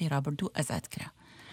هەفتەی ڕابردوو ئازاد کرا.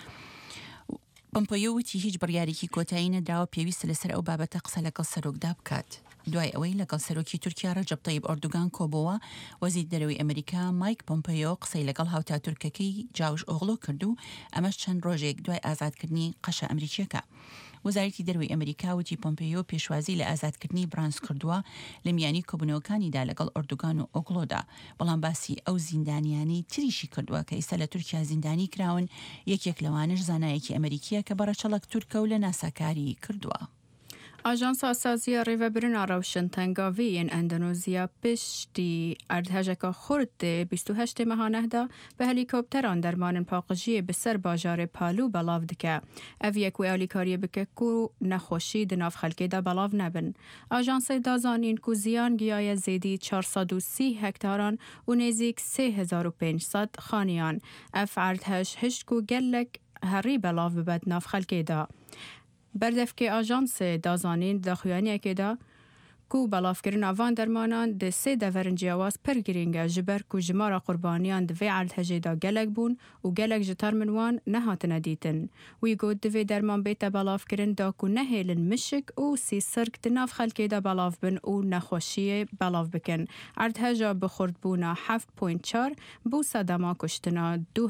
پۆمپیۆ وتی هیچ بڕیارێکی کۆتایی نەدراوە پێویستە لەسەر ئەو بابەتە قسە لەگەڵ سەرۆکدا بکات. دوای ئەوەی لەگەڵ سەرۆکی تورکیا ڕەجەب طەیب ئەردوغان کۆبەوە، وەزیری دەرەوەی ئەمریکا مایک پۆمپیۆ قسەی لەگەڵ هاوتا تورکەکەی جاوش ئۆغڵۆ کردو، ئەمەش چەند ڕۆژێک دوای ئازادکردنی قەشە ئەمریکیەکە. وەزارەتی دەرەوەی ئەمریکا وتی پۆمپیۆ پێشوازی لە ئازادکردنی برانس کردووە لە میانی کۆبوونەوەکانیدا لەگەڵ ئەردوغان و ئۆغڵۆدا، بەڵام باسی ئەو زیندانیانی تریشی کردووە کە ئێستا لە تورکیا زیندانی کراون، یەکێک لەوانش زانایەکی ئەمریکیە کە بەڕەچەڵک تورکە و لە ناساکاری کردووە. ئاژانسا سازیە ڕێڤەبرنا ڕەوشن تەنگاڤیên ئەندۆنێزیا پشتی ئەردهەژێکە خورد 28 مەهانەدا بە هەلیکۆپتەران دەرمانن پاقژیە بەسەر باژارێ پالو بەڵاو دکە. ئەڤ یەک و ئالیکاریە بکە و نەخۆشی دناف خەلکێدا بەڵاو نەبن. ئاژانسای دازانین کو زیان گیایە زێدی 430 هەکتاران و نێزیک 3500 خانیان. ئەف ئەردهەژ هشت و گەلک هەڕی بەڵاو ببەت ناف خەلکێدا. بەردەفکێ ئاژانسێ دازانین داخوێنیەکێدا کو بەڵافکردن ئاوان دەرمانان دە سێ دەڤەرن جیاواز پڕ گرینگە ji ber ku ji mara qurbaniyan di vê erdhejê da gelek bûn û gelek ji termin wan nehatine dîtin. Wî got divê derman bête belavkirin da ku nehêlin mişik û sîsirk di nav xelkê de belav bin û nexweşiyê belav bikin. Erdheja bi xurtbûna 7.4 bû sedema kuştina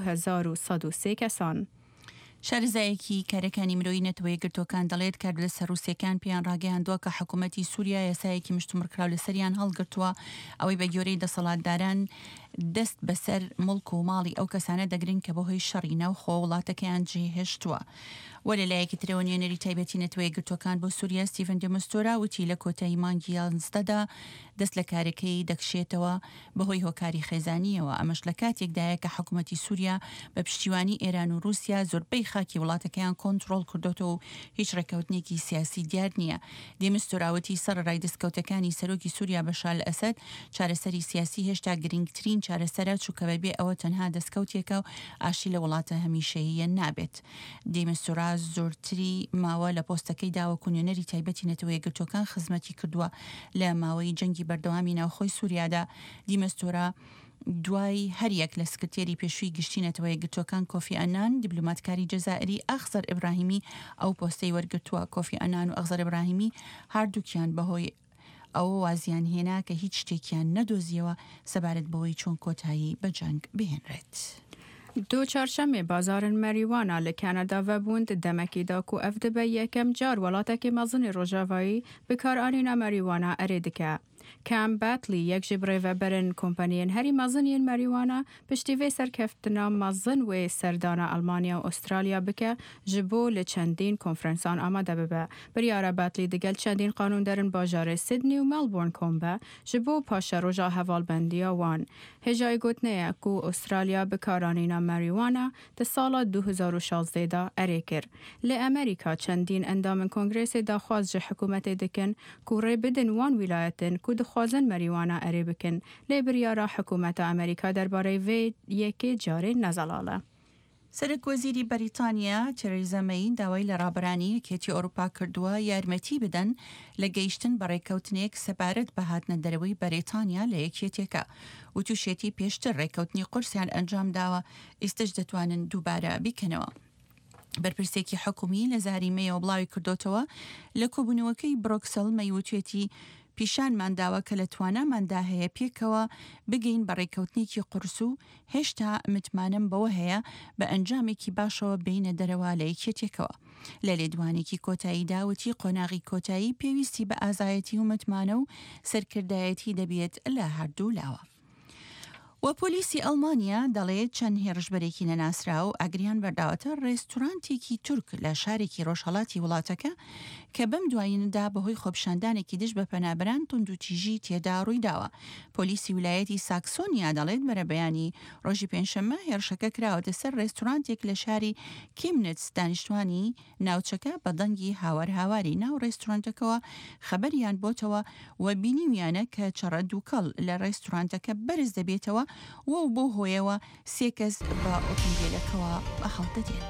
2103 kesan. شارەزایەکی کارەکانی مرۆیی نەتەوەی گرتوەکان دەڵێت کار لەسەر رووسیەکان پێیان ڕاگەیاندووە کە حکوومەتی سووریا یاسایەکی مشتومڕکراو لەسەریان هەڵگرتووە، ئەوەی بە گۆرەی دەسەڵاتداران دەست بەسەر مڵک و ماڵی ئەو کەسانە دەگرن کە بەهۆی شەڕی ناوخۆ وڵاتەکەیان جێهێشتووە. وە لەلایەکی ترەوە نوێنەری تایبەتی نەتەوەی گرتوەکان بۆ سووریا ستیڤن دە مستۆرا وتی لە کۆتایی مانگی 11دا دەست لە کارەکەی دەکشێتەوە بەهۆی هۆکاری خێزانیەوە. ئەمەش لە کاتێکدایە کە حکوومەتی سووریا بە پشتیوانی ئێران و رووسیا زۆربەی خاکی وڵاتەکەیان کۆنتڕۆڵ کردوتەوە و هیچ ڕێکەوتنێکی سیاسی دیار نییە. دێمستۆراوەتی سەرڕای دەستکەوتەکانی سەرۆکی سووریا بەشار ئەسەد چارەسەری سیاسی هێشتا گرنگترین چارەسەرە چووکە بەبێ ئەوە تەنها دەستکەوتێکە و ئاشی لە وڵاتە هەمیشەییە نابێت. دێمستۆرا زۆرتری ماوە لە پۆستەکەی داوەکو نوێنەری تایبەتی نەتەوەی گرتوەکان خزمەتی کردووە لە ماوەی جەنگی بەردەوامی ناوخۆی سووریادا. دیمەستۆرا دوای هەریەک لە سکرتێری پێشووی گشتینەتەوەی گرتوەکان کۆفی ئەنان، دیبلۆماتکاری جەزائری ئەخزەر ئیبراهیمی ئەو پۆستەی وەرگرتووە. کۆفی ئەنان و ئەخزەر ئیبراهیمی هەردووکیان بەهۆی ئەوە وازیان هێنا کە هیچ شتێکیان نەدۆزیەوە سەبارەت بەوەی چۆن کۆتایی بە جەنگ بهێنرێت. دو چهارشنبه بازار مریوانا لکانادا و بوند دمکی دا کو اف دبه یکم جار ولاتکی مزن روژاوایی بکار آنینا مریوانا اریدکه. کام باتلی یک جبره و برن کمپانیین هری مزنین مریوانا پشتی و سرکفتنا مزن و سردانا آلمانیا و استرالیا بکه جبو لچندین کنفرانسان آماده ببه. بریاره باتلی دگل چندین قانون درن باجار سیدنی و ملبورن کمبه جبو پاش روژا حوال بندیا وان. هجای گوتنه کو استرالیا بکارانینا مریوانا ده سال 2016 دا اریکر. لی امریکا چندین اندام کنگرس دا خواست حکومت دکن کو ری بدن وان ولایتن کو دخوازن مریوانا اری بکن. لی بریاره حکومت امریکا درباره وی یکی جاری نزلاله. سەرک وەزیری بەریتانیا تێرێزا مەی داوای لە ڕابرانی یەکێتی ئەوروپا کردووە یارمەتی بدەن لە گەیشتن بە ڕێکەوتنێک سەبارەت بە هاتنە دەرەوەی بەریتانیا لە یەکێتێکە و تووشێتی پێشتر ڕێکەوتنی قورسیان ئەنجام داوە ئێستش دەتوانن دووبارە بیکەنەوە. بەرپرسێکی حکومی لە زاری مەیەوە بڵاوی کردوتەوە لە کۆبوونەوەکەی برۆکسل مەیوتێتی پیشانمان داوە کە لە تواناماندا هەیە پێکەوە بگەین بە ڕێکەوتنێکی قورس و هێشتا متمانم بەوە هەیە بە ئەنجامێکی باشەوە بینە دەرەوە لە یەکێتێکەوە. لە لێدوانێکی کۆتایی داوەتی قۆناغی کۆتایی پێویستی بە ئازایەتی و متمانە و سەرکردایەتی دەبێت لە هەردوو لاوە. و پۆلیسی ئەڵمانیا دەڵێت چەند هێرشبەرێکی نەناسرا و ئەگریان بەرداوەتە ڕێستورانتێکی تورک لە شارێکی ڕۆژهەڵاتی وڵاتەکە کە بەم دوایینەدا بەهۆی خۆپشاندانێکی دژ بە پەنابەران توندوتیژی تێدا ڕووی داوە. پۆلیسی ویلایەتی ساکسۆنیا دەڵێت بەرە بەیانی ڕۆژی پێنجشەممە هێرشەکە کراوەتە سەر ڕێستورانتێک لە شاری کیمنتس دانیشتوانی ناوچەکە بە دەنگی هاواری ناو ڕێستورانتەکەەوە خەبەریان بۆتەوە و بینیویانە کە چەڕە دووکەڵ لە ڕێستورانتەکە بەرز دەبێتەوە و بۆ هۆیەوە سێ کەس بە ئۆتۆمبیلەکەوە بەخەڵدەدێن.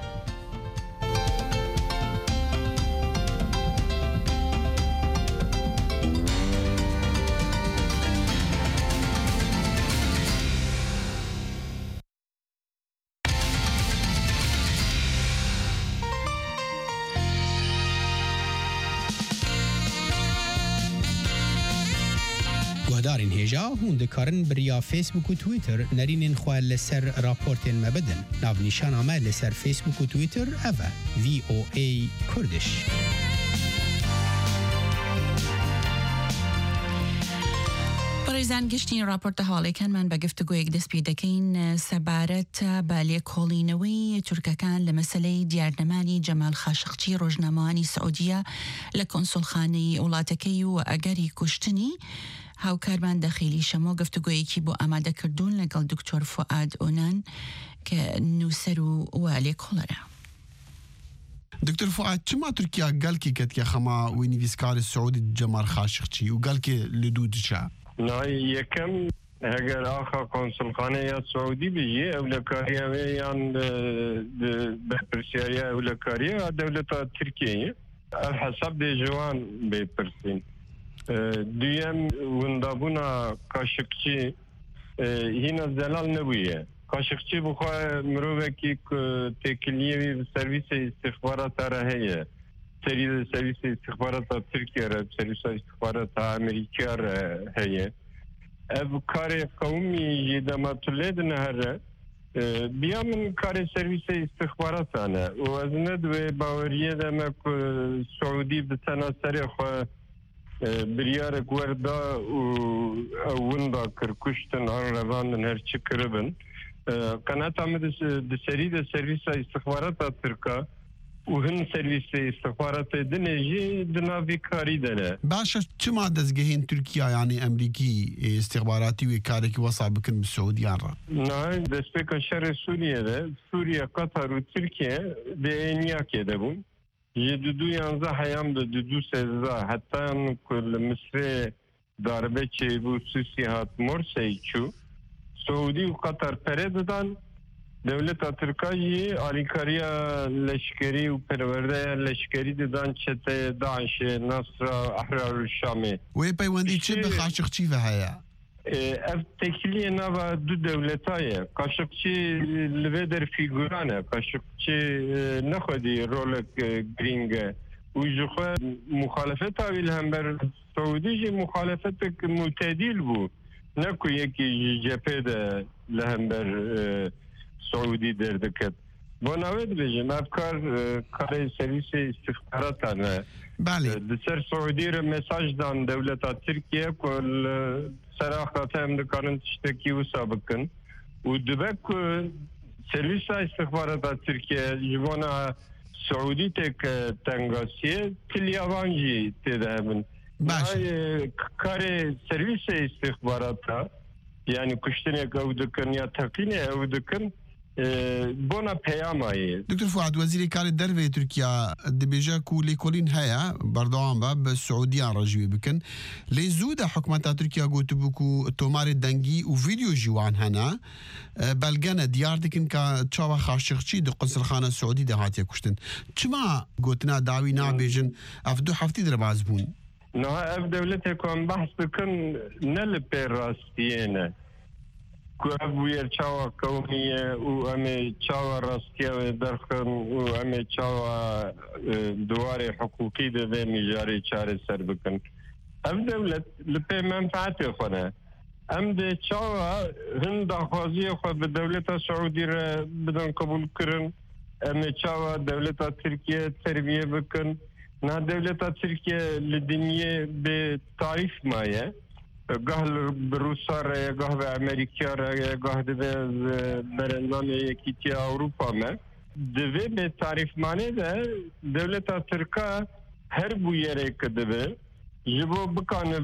دارین هجا هون دکارن بریا فیسبوک و تویتر نرینین خواه لسر راپورتین مبدن ناو نیشان آمه لسر فیسبوک و تویتر اوه VOA کردش. برایزان گشتین راپورت حالی کن من بگفتگو یک دست پیدکین سبارت بالی کولینوی ترککان لمسئله دیارنمانی جمال خاشقچی روزنامه‌ای سعودیه لکنسول خانه ولاتکی و اگری کشتنی هاوکارمان داخلی شما گفتگویی کی با آماده کردن لگل دکتر فؤاد اونان که نوسرو والی کولرا. دكتور فؤاد چما تركيا قال كي كت يا خما وينيفيسكار السعودي جمال خاشقچي وقال كي لدود شا ناي يكم هجر آخر قنصل خانه سعودي بيجي أولكارية ويان ببرسيارية أولكارية دولة تركيا الحسب دي جوان ببرسين ديم وندابونا خاشقچي هنا زلال نبويه خاشقچی بخواه مروه که تکلیه سرویس استخبارات راهیه سرویس استخبارات ترکیه را سرویس استخبارات امریکا راهیه اب کار قومی جدامت لید نهره بیا من کار سرویس استخبارات آنه و از ندوه باوریه دمه سعودی بتنا سری خواه بریار گوردا و وندا کرکشتن آن رواندن هرچی کربن قناة عمد سريد سيرفيس استخبارات تركا وهن سيرفيس استخبارات دنيجي دنافي كاري دنا باشا چما دزگهين تركيا يعني امريكي استخباراتي وكاري وصا بكن بالسعودية را نعم دسبك شر سوريا ده سوريا قطر وتركيا ده انياك يدبون يدودو يانزا حيام ده دودو سيزا حتى كل مصر داربه چه بو سوسيهات مرسي چو سعودي وقطر پرددان دولت ترکیه آلیکاریا لشکری و پرورده لشکری دادن چته داعش نصر احرار الشامی وی پیوندی چه به خاشقچی و هیا اف تکلیه نوا دو دولتای خاشقچی لویدر فیگورانه خاشقچی نخودی رول گرینگ و جخوا مخالفت اویل هم بر سعودی جی مخالفت معتدل بود نكو يكي جبهة لهمبر سعودي دردكت بناود بيجن أفكار كاري سيرفيس استخبارات أنا دسر سعودي مساج دان دولة تركيا كل صراحة هم دكارن تشتكي وسابقن ودبك سيرفيس استخبارات تركيا جوانا سعودي تك تنغاسية كل يابانجي تدهمن کار سرویس استخبارات یعنی کشتن او دکن یا تقین او دکن بونا پیام آیه دکتر فؤاد وزیر کار دروی ترکیا دبیجا کو لیکولین هیا بردوام با به سعودیان راجوی بکن لیزود حکومت ترکیا گوتو بکو تومار دنگی و ویدیو جوان هنا بلگنه دیار دکن که چاوا خاشقچی دو قنصل خانه سعودی ده هاتیا کشتن چما گوتنا داوی نابیجن افدو هفتی در باز بون نه اف دولتكم بحث بكن نل براستينا كوابوير تشاوا قومية وامي تشاوا راستيا درخن وامي تشاوا دواري حقوقي ده مجاري تشاري سر بكن اف دولت لبي منفعتي خنا ام ده تشاوا هند خوازي خو بدولة السعودية بدن قبول كرن امي تشاوا دولة تركيا تربية بكن نا دولة تركيا للدنيا بتعريف مايا قهل بروسا رأي قهل بأمريكا رأي قهل برنامج يكيتي أوروبا ما دبي بتعريف مانه ده دولة تركيا هربو يريك دبي جبو بكانه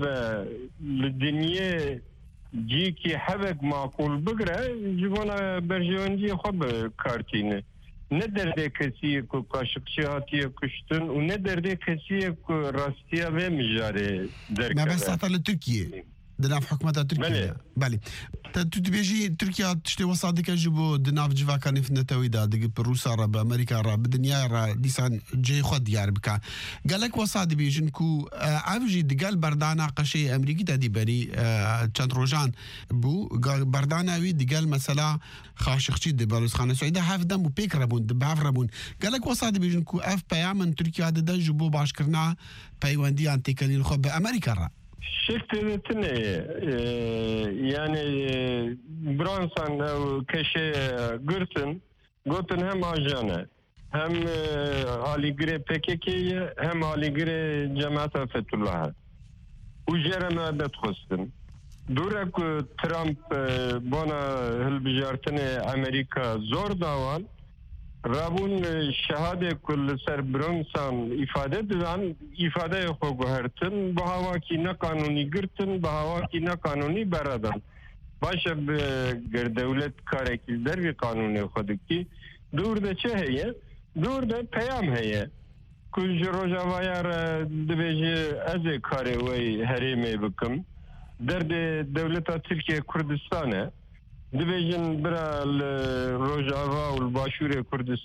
للدنيا جيكي حبك معقول بقرأ جبونا برجوانجي خب كارتينه نه درده کسی کو کاشقچی هاتیه کشتن و نه درده کسی کو راستیه و مجاره درکه ما بس عطا لتركيا دناف حكومة تركيا بالي تبيجي تركيا تشتي وصادك جبو دناف جفا كان في نتويدا دق بروسا را بامريكا را بدنيا را لسان جاي خد يار بكا قالك وصاد بيجن كو عفجي دقال بردانا قشي امريكي تادي بري چند روجان بو بردانا وي دقال مثلا خاشقچي دي بلوس خانه سعيده حافظ بو بيك ربون دباف ربون قالك وصاد بيجن كو اف بيامن تركيا دا جبو باش كرنا بايواندي انتي كلين خو بامريكا را شكتتني يعني برانسان أو كشي قرتن هم آجانا هم آليقري PKK هم آليقري جماعة فتح الله وجرما بدخستن دورك ترامب بنا هالبجارتن أمريكا زور داوان رابون شهاده كل سر برونسان إفادة دادن إفادة خو هرتن بهوا کی نه قانونی گرتن بهوا کی نه قانونی بردن باشه به دولت کاری که در قانون خود کی دور ده چه هیه دور ده پیام هیه کل روزاوایار دبیجی از کاری وی هریمه بکم در دولت ترکیه کردستانه دبیجن برا روزاوا و الباشور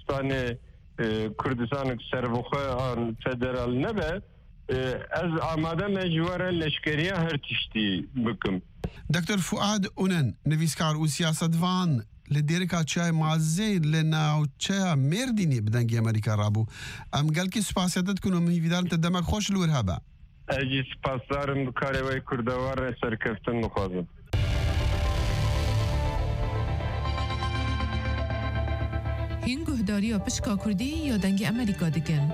کردستان سربخه آن فدرال نبه از آماده مجوره لشکریه هر تشتی بکم. دکتر فؤاد اونن نویسکار و سیاستوان لدیرکا چای مازه لناو چای مردینی بدنگی امریکا رابو ام گل کی سپاسیتت کنم میویدان تدمک خوش لور هبا اجی سپاسدارم کاری وی کردوار سرکفتن مخوازم. هین گهداری و پشکا کردی یا دنگ امریکا دکن؟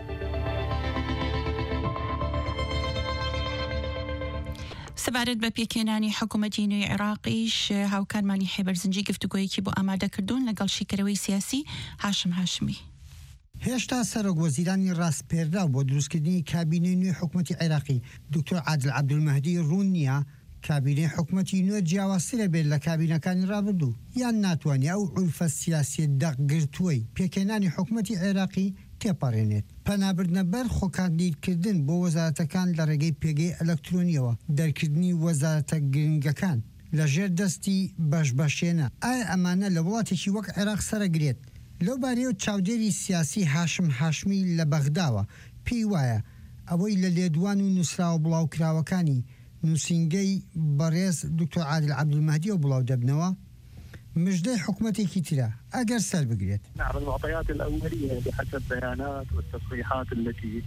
سبارەت بە پێکێنانی حکوومەتی نوێی عێراقیش هاوکارمانی حێبەرزنجی گفتوگۆیەکی بۆ ئامادەکردوون لەگەڵ شیکەرەوەی سیاسی هاشم هاشمی. هێشتا سەرۆک وەزیرانی ڕاستپێردا بۆ دروستکردنی کابینەی نوێی حکوومەتی عێراقی دکتۆر عادل عەبدولمەهدی ڕوون نییە کابینەی حکوومەتی نوێ جیاوازترە بێت لە کابینەکانی ڕابردوو یان ناتوانێت ئەو عورفە سیاسی دەقگرتووەی پێکێنانی حکوومەتی عێراقی تێپەڕێنێت. پەنابردنە بەر خۆکاندیدکردن بۆ وەزارەتەکان لە ڕێگەی پێگەی ئەلەکترۆنیەوە دەرکردنی وەزارەتە گرنگەکان لەژێر دەستی بەشبەشێنە ئایا ئەمانە لە وڵاتێکی وەک عێراق سەرەگرێت لەو بارەیەوە چاودێری سیاسی هاشم هاشمی لە بەغداوە پێی وایە ئەوەی لە لێدوان و نووسراوە بڵاوکراوەکانی نووسینگەی بەڕێز دکتۆر عادل عەبدولمەهدیەوە بڵاو دەبنەوە مجدي حكومتي كتيرة أجر سلب قريت. نعم المعطيات الأولية بحسب بيانات والتصريحات التي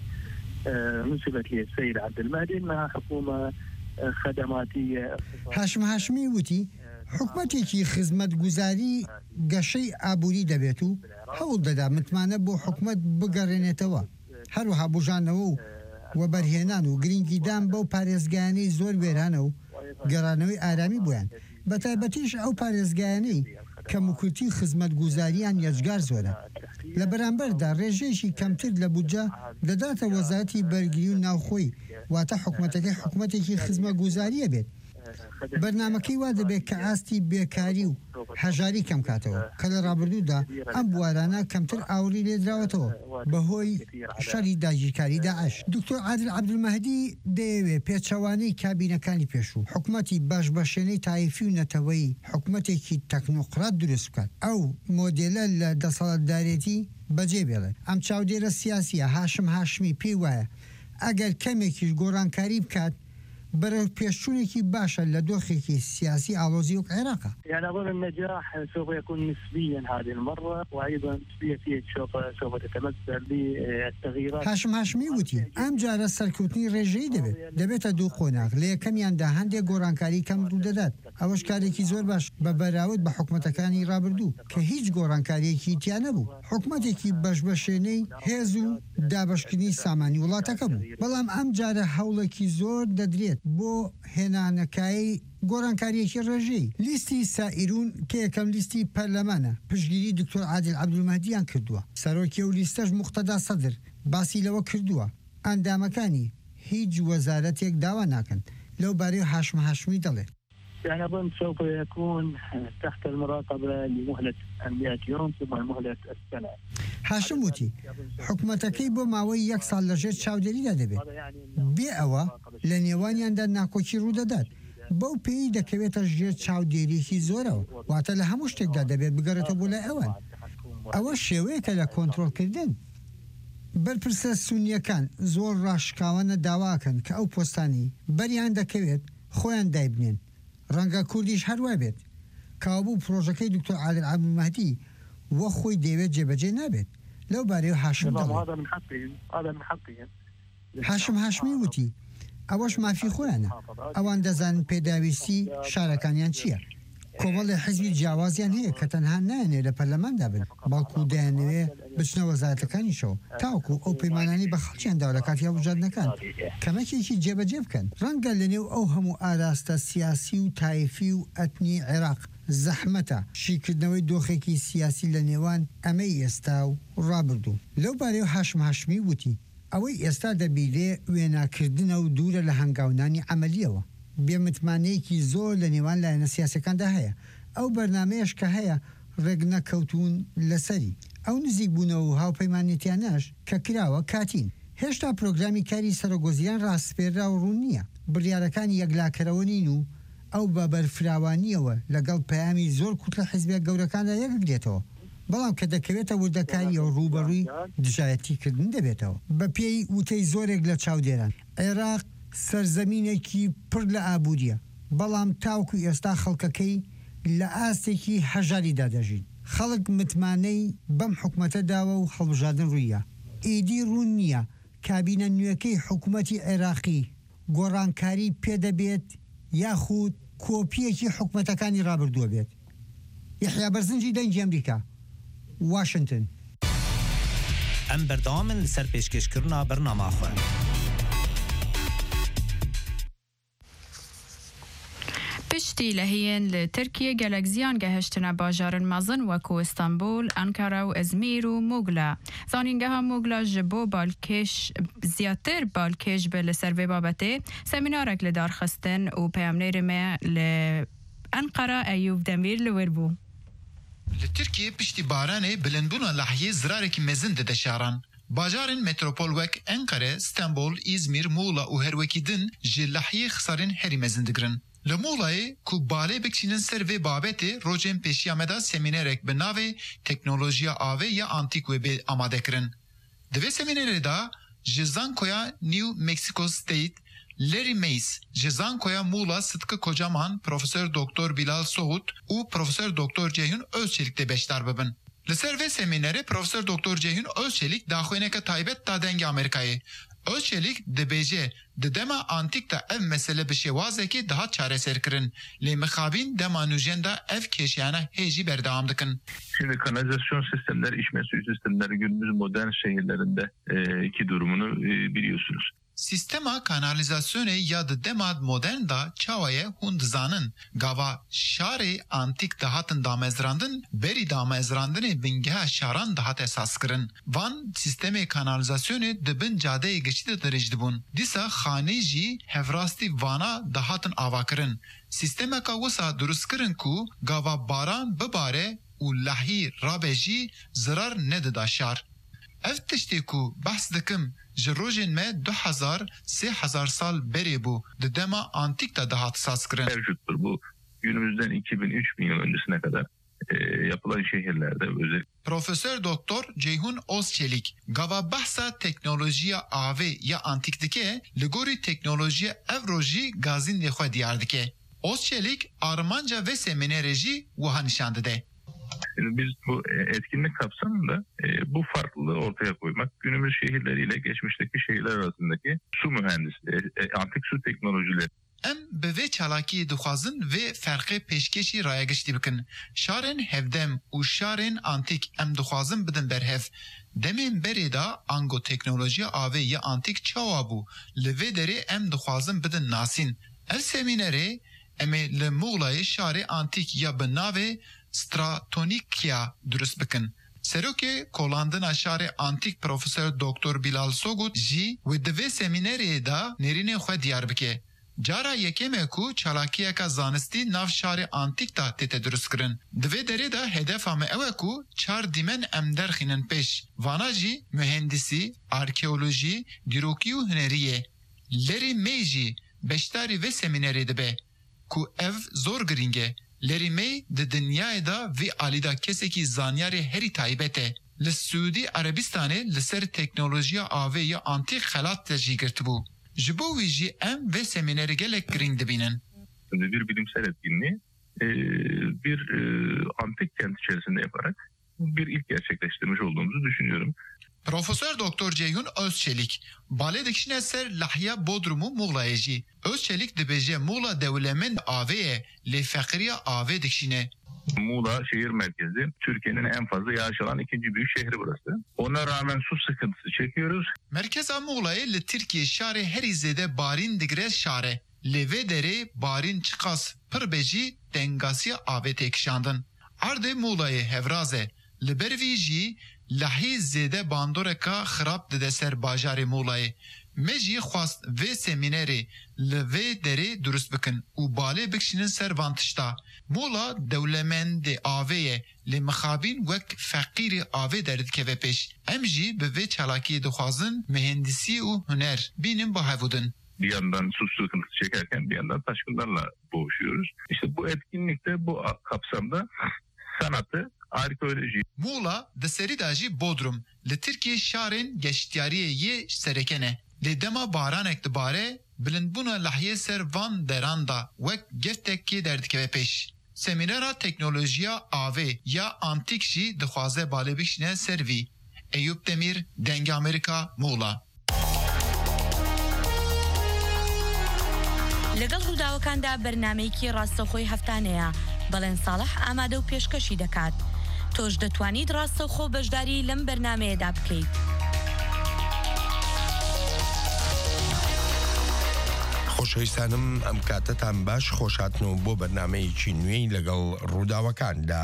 نسبت للسيد عبد المهدي أنها حكومة خدماتية. هاشم هاشمي وتي حكومتي كي خدمت جزاري قشي أبوري دبيتو حول ددا متمانة بو حكومة بقرنتوا هروها بوجانو وبرهنانو جرينجي دام بو باريزغاني زور بيرانو قرانوي آرامي بوان. بەتایبەتیش ئەو پارێزگایانەی کەموکورتی خزمەتگوزاریان یەجگار زۆرە لە بەرامبەردا ڕێژەیەکی کەمتر لە بودجە دەداتە وەزارەتی بەرگری و ناوخۆی واتە حکوومەتەکەی حکوومەتێکی خزمەتگوزاریە بێت بەرنامەکەی وا دەبێت کە ئاستی بێکاری و هەژاری کەم کاتەوە کە لە ڕابردوودا ئەم بوارانە کەمتر ئاوری لێدراوەتەوە بەهۆی شەری داگیرکاری داعش. دکتۆر عادل عەبدولمەهدی دەیەوێت پێچەوانەی کابینەکانی پێشوو حکوومەتی بەشبەشێنەی تایفی و نەتەوەیی حکوومەتێکی تەکنۆقرات دروست بکات ئەو مۆدێلە لە دەسەڵاتدارێتی بەجێ بێڵێت. ئەم چاودێرە سیاسیە هاشم هاشمی پێی وایە ئەگەر کەمێکیش گۆڕانکاری بکات برای پیشونێکی باشە لە دۆخێکی سیاسی ئاڵۆزی و عێراقە. يعني أظن النجاح سوف يكون نسبيا هذه المرة وأيضا نسبيا سوف تتمثل بالتغييرات. هاشم هاشمی وتی ئەم جارە سەرکەوتنی ڕێژەیە دەبێت دەبێتە دوو قۆناغ لە یەکەمیاندا هەندێک گۆڕانکاری کەم ڕوو دەدات ئەوەش کارێکی زۆر باش بە بەراورد بە حکوومەتەکانی ڕابردوو کە هیچ گۆڕانکاریەکی تیا نەبوو حکوومەتێکی بەشبەشێنەی هێز و دابەشکردنی سامانی وڵاتەکە بوو بەڵام ئەم جارە هەوڵێکی زۆر دەدرێت بۆ هێنانەکایی گۆڕانکاریەکی ڕێژەی لیستی سائیرون کە یەکەم لیستی پەرلەمانە پشتگیری دکتۆر عادل عەبدولمەهدییان کردووە سەرۆکی و لیستەش موقتەدا سەدر باسی لەوە کردووە ئەندامەکانی هیچ وەزارەتێک داوا ناکەن لەو بارەی هاشم هاشمی دەڵێت. يعني أظن سوف يكون تحت المراقبة لمهلة 100 يوم ثم مهلة السنة. هاشم وتی حکوومەتەکەی بۆ ماوەی 1 ساڵ لەژێر چاودێریدا دەبێت بێ ئەوە لە نێوانیاندا ناکۆکی ڕوودەدات بەو پێی دەکەوێتە ژێر چاودێریەکی زۆرەوە واتە لە هەموو شتێکدا دەبێت بگەڕێتەوە بۆ لای ئەوان ئەوە شێوەیەکە لە کۆنتڕۆڵکردن بەرپرسە سونیەکان زۆر ڕاشکاوانە داواکەن کە ئەو پۆستانی بەریان دەکەوێت خۆیان دایبنێن ڕەنگە کوردیش هەروە بێت کابوو پرۆژەکەی دکتۆر عادل عەبدولمەهدی وە خۆی دەیەوێت جێبەجێ نابێت لەو بارەیە هاشم دەڵێت. هاشم هاشمی وتی ئەوەش مافی خۆیانە ئەوان دەزانن پێداویستی شارەکانیان چییە کۆمەڵی حیزبی جیاوازیان هەیە کە تەنها نایەنێ لە پەرلەماندا بن باڵکو دەیانەوێ بچنە وەزارەتەکانیشەوە تاوکو ئەو پەیمانانی بە خەڵکیاندا و لە کاتی هەڵبژاردنەکان کەمەکێکی جێبەجێ بکەن ڕەنگە لەنێو ئەو هەموو ئاراستە سیاسی و تایفی و ئەتنی عێراق زەحمەتە شیکردنەوەی دۆخێکی سیاسی لە نێوان ئەمەی ئێستا و ڕابردوو لەو بارەی هاشم هاشمی وتی ئەوەی ئێستا دەبیرێ وێناکردنە و دوورە لە هەنگاونانی ئەمەلیەوە بێمتمانەیەکی زۆر لە نێوان لایەنە سیاسەکاندا هەیە ئەو بەرنامەیەش کە هەیە ڕێک نەکەوتون لەسەری ئەو نزیک بوونەوە و هاوپەیمانێتیانەش کە کراوە کاتین هێشتا پرۆگرامی کاری سەرۆگۆزیان ڕاستپێرا و ڕوون نییە بڕیارەکانی یەکلاکەرەوە نین و ئەو بە بەرفراوانیەوە لەگەڵ پەیامی زۆر کووت لە حیزبە گەورەکاندا یەکگرێتەوە بەڵام کە دەکەوێتە وردەکاری و ڕوبەڕووی دژایەتیکردن دەبێتەوە بە پێی وتەی زۆرێک لە چاودێران عێراق سەرزەمینێکی پڕ لە ئابوووریە بەڵام تاوکو ئێستا خەڵکەکەی لە ئاستێکی هەژاریدا دەژین خەڵک متمانەی بەم حکومەتە داوە و هەڵبژاردن ڕوویە ئیدی ڕوون نییە کابینە نوێەکەی حکوومەتی عێراقی گۆڕانکاری پێدەبێت یاخود کۆپیەکی حکومەتەکانی ڕابردووە بێت یحیا بەرزنجی دەنگی ئەمریکا واشنگتن ئەم بەردەوامن لەسەر پێشکەشکردنا بەرنامە خۆ پشتی لەهەیەن لە ترکیە گەلێک زیان گەهشتنە باژارن مەزن وەکو ئیستانبول، ئەنکارا و ئەزمیر و موگلا. زانینگەها موگلا ji bo balkêş ziyatر balkêş be li ser vê babetê semînarek li darxistin û peyamnêrê me li Enqara Eyyûb Demîr li wir bû. Li Tirkiye piştî baranê bilindbûna lehiyê zirarekî mezin dide şaran. Bajarên metropol wek Enkare, İstanbul, İzmir, Muğla û her wekî din ji lehiyê xisarên herî mezin digirin. Li Muğlayê ku balê bikçînin ser vê babetê rojên pêşiya me da semînerek bi navê teknolojiya avê ya antîk wê bê amade kirin. Di vê semînerê da ji Zankoya New Mexico State, Larry Mays, ji Zankoya Muğla Sıtkı Kocaman, Profesör Doktor Bilal Soğut û Profesör Doktor Ceyhun Özçelik de beşdar bibin. Li ser vê semînerê Profesör Doktor Ceyhun Özçelik daxwêneke taybet da dengê Amerîkayê. Özçelik dibêje di dema antîk da ev mesele bi şêwazekê dihat çareser kirin. Lê mixabîn dema nûjen da ev kêşiyana hêjî berdewam dikin. Şimdi kanalizasyon sistemleri, içme suyu sistemleri günümüz modern şehirlerinde ki durumunu biliyorsunuz. Sistema kanalizasyonê ya di dema modern da çawaye hûn dizanin. Gava şarê antîk dihatin damezrandin, berî damezrandinê bingeha şaran dihat esas kirin. Van sistemê kanalizasyonê di bin cadeyê geçî de dirêj dibûn. Dîsa xanê jî hevrastî vana dihatin avakirin. Sistemeka wisa durustkirin ku gava baran bibare û lehî rabe jî zirar nedida şar. Ev tiştê ku behs dikim ji rojên me 2000-3000 sal berê bû di dema antîk da dihat saz kirin. Mevcuttur bu. Günümüzden 2000-3000 yıl öncesine kadar yapılan şehirlerde özel. Profesör Doktor Ceyhun Özçelik gava behsa teknolojiya avê ya antîk dike li gorî teknolojiya ev rojî gazîn dê xwe diyar dike. Özçelik armanca ve seminere jî wiha nişan dide. Biz bu etkinlik kapsamında bu farklılığı ortaya koymak, günümüz şehirleriyle geçmişteki şehirler arasındaki su mühendisliği, antik su teknolojileri. Em bi vê çalakiyê dixwazin vê ferqê pêşkêşî rayegeştî bikin. Şarên hevdem û şarên antîk em dixwazin bidin berhev. Demên berê da ango teknolojiya avê ya antîk çawa bû. Li vê derê em dixwazin bidin nasîn. Ev semînerê em ê li Muğlayê şarê antîk ya bi navê Stratonikia durust bikin. Serokê kolandina şarê antîk Profesör Doktor Bilal Sogut jî wê di vê semînerê da nêrînê xwe diyar bike. Cara yekême ku çalakiyeka zanistî nav şarê antîk da tête durust kirin. Di vê derê da hedefa me ew e ku çar dîmen em derxînin pêş. Vana jî mühendisî, arkeolojî, dîrokî û huneriyê. Larry May jî beşdarî vê semînerê dibe ku ev zor giring e. Larry May di dinyayê da vê alîda kesekî zanyarê herî taybet e. Li Suudî Erebistanê li ser teknolojiya avê ya antîk xelat te jî girtibû. Ji bo wî jî em vê semînerê gelek giring dibînin. Bir bilimsel etkinliği bir antik kent içerisinde yaparak bir ilk gerçekleştirmiş olduğumuzu düşünüyorum. پروفسور دکتر جیهون özçelik باله دکشنه سر لحیه بودرمو مغلایه جی özçelik dibêje Muğla devlemin AV'ye li fakiriye AV dikşine. Muğla şehir merkezi. Türkiye'nin en fazla yağış alan ikinci büyük şehri burası. Ona rağmen su sıkıntısı çekiyoruz. Merkeza Muğla'ya li Türkiye şare her izlede barin digre şare. Li ve dere barin çıkas pırbeci dengasiye AV tekşandın. Arde Muğla'ya hevraze. Li berviji lahi zede bandoreka xrab dide ser bajari Muğla'ya. Mecî xwast vê semînerê li vê derê durust bikin û balê bikişinin ser van tişta. Muğla dewlemendê avê li mixabîn wek feqîrê avê derdikeve pêş. Em jî bi vê çalakiyê dixwazin mühendisî û huner bînin bihevudin. Bir yandan su sıkıntısı çekerken bir yandan taşkınlarla boğuşuyoruz. İşte bu etkinlikte bu kapsamda sanatı, arkeoloji. Muğla di serî da jî Bodrum li Tirkiye şarên geştyariyê yê serekene. Li dema baranek dibare bilindbûna lehiyê ser van deran da wek geftekê derdikeve pêş. Semînera teknolojiya AV ya antik jî dixwaze balê bikişine ser vî. Eyüp Demir, Denge Amerika, Muğla. لەگەڵ ڕووداوەکاندا بەرنامەیەکی ڕاستەوخۆی هەفتانەیە بەڵێن ساڵح ئامادە و پێشکەشی دەکات. تۆش دەتوانیت ڕاستەوخۆ بەشداری لەم بەرنامەیەدا بکەیت. خۆشەویستانم ئەم کاتەتان باش خۆشهاتنەوە بۆ بەرنامەیەکی نوێی لەگەڵ ڕووداوەکاندا.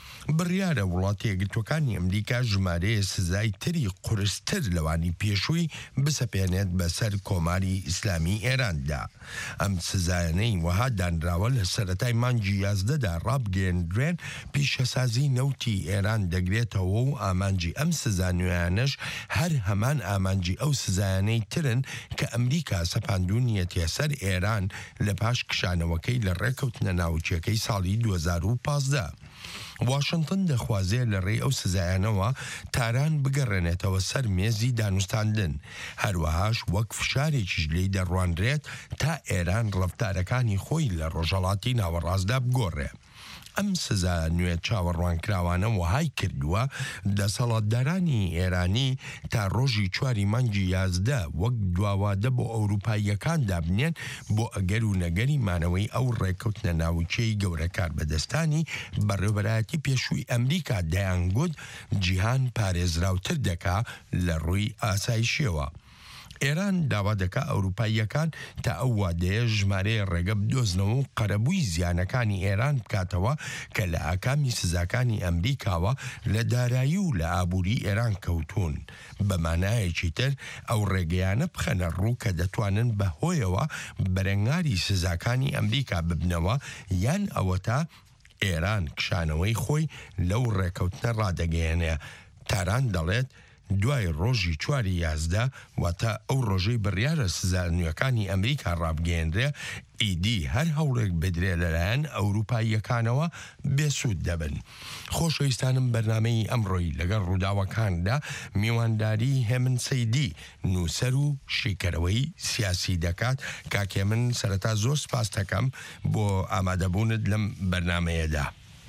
بڕیارە وڵاتی یەکگرتوەکانی ئەمریکا ژمارەیە سزای تری قورستر لەوانی پێشووی بسەپێنێت بەسەر کۆماری ئیسلامی ئێراندا. ئەم سزایانەی وەها دانراوە لە سەرەتای مانگی 11دا ڕابگەێنرێن پیشەسازی نەوتی ئێران دەگرێتەوە و ئامانجی ئەم سزانویانەش هەر هەمان ئامانجی ئەو سزایانەی ترن کە ئەمریکا سەپاندونیەتە سەر ئێران لە پاش کشانەوەکەی لە ڕێکەوتنە ناوچیەکەی ساڵی 2015. واشنگتن دەخوازێ لە ڕێی ئەو سزایانەوە تاران بگەڕێنێتەوە سەر مێزی دانوستاندن. هەروەهاش وەک فشارێکیش لێی دەڕوانرێت تا ئێران ڕەفتارەکانی خۆی لە ڕۆژهەڵاتی ناوەڕاستدا بگۆڕێ. ئەم سزا نوێ چاوەڕوانکراوانە وهای کردووە دەسەڵاتدارانی ئێرانی تا ڕۆژی 4 مانگی 11 وەک دواوادە بۆ ئەوروپاییەکان دابنێن بۆ ئەگەر و نەگەری مانەوەی ئەو ڕێکەوتنە ناوچەی گەورەکار بەدەستانی بەڕێوەبەرایەتی پێشووی ئەمریکا دەیانگوت جیهان پارێزراوتر دەکا لە ڕووی ئاسایشیەوە. ئێران داوا دەکا ئەوروپاییەکان تا ئەو وادەیە ژمارەیە ڕێگە بدۆزنەوە و قەرەبووی زیانەکانی ئێران بکاتەوە کە لە ئاکامی سزاکانی ئەمریکاوە لە دارایی و لە ئابووری ئێران کەوتون. بە مانایەکی تر ئەو ڕێگەیانە بخەنە ڕوو کە دەتوانن بەهۆیەوە بەرەنگاری سزاکانی ئەمریکا ببنەوە یان ئەوە تا ئێران کشانەوەی خۆی لەو ڕێکەوتنە ڕادەگەیەنێ. تاران دەڵێت دوای ڕۆژی 4 11 واتە ئەو ڕۆژەی بڕیارە سزانویەکانی ئەمریکا ڕابگەێنرێ ئیدی هەر هەوڵێک بدرێ لەلایەن ئەوروپاییەکانەوە بێسوود دەبن. خۆشەویستانم بەرنامەی ئەمڕۆی لەگەڵ ڕووداوەکاندا میوانداری هێمن سەیدی نووسەر و شیکەرەوەی سیاسی دەکات. کاکێ من سەرەتا زۆر سپاس دەکەم بۆ ئامادەبوونت لەم بەرنامەیەدا.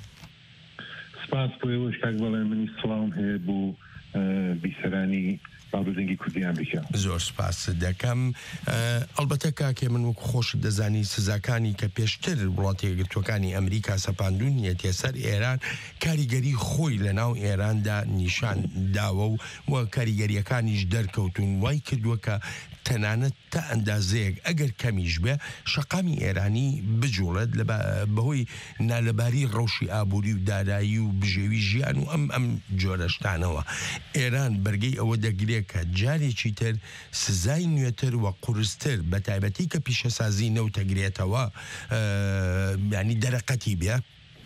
سپاس بۆەوەش کاک بەڵێ منی سڵاوم هەیە بۆ بیسەرانی ڕابردنگی کوردی ئەمریکا. زۆر سپاس دەکەم. ئەلبەتە کاکێ من وەک خۆش دەزانی سزاکانی کە پێشتر وڵاتی یەکگرتوەکانی ئەمریکا سەپاندونیەتە سەر ئێران کاریگەری خۆی لە ناو ئێراندا نیشان داوە و کاریگەریەکانیش دەرکەوتون وای کردووە کە تەنانەت تا ئەندازەیەک ئەگەر کەمیش بێ شەقامی ئێرانی بجوڵێت بەهۆی نالەباری ڕەوشی ئابووری و دارایی و بژێوی ژیان و ئەم جۆرەشتانەوە. ئێران بەرگەی ئەوە دەگرێت کە جارێکی تر سزای نوێتر و قورستر بە تایبەتی کە پیشەسازی نەوتەگرێتەوە ینی دەرەقەتی بێ.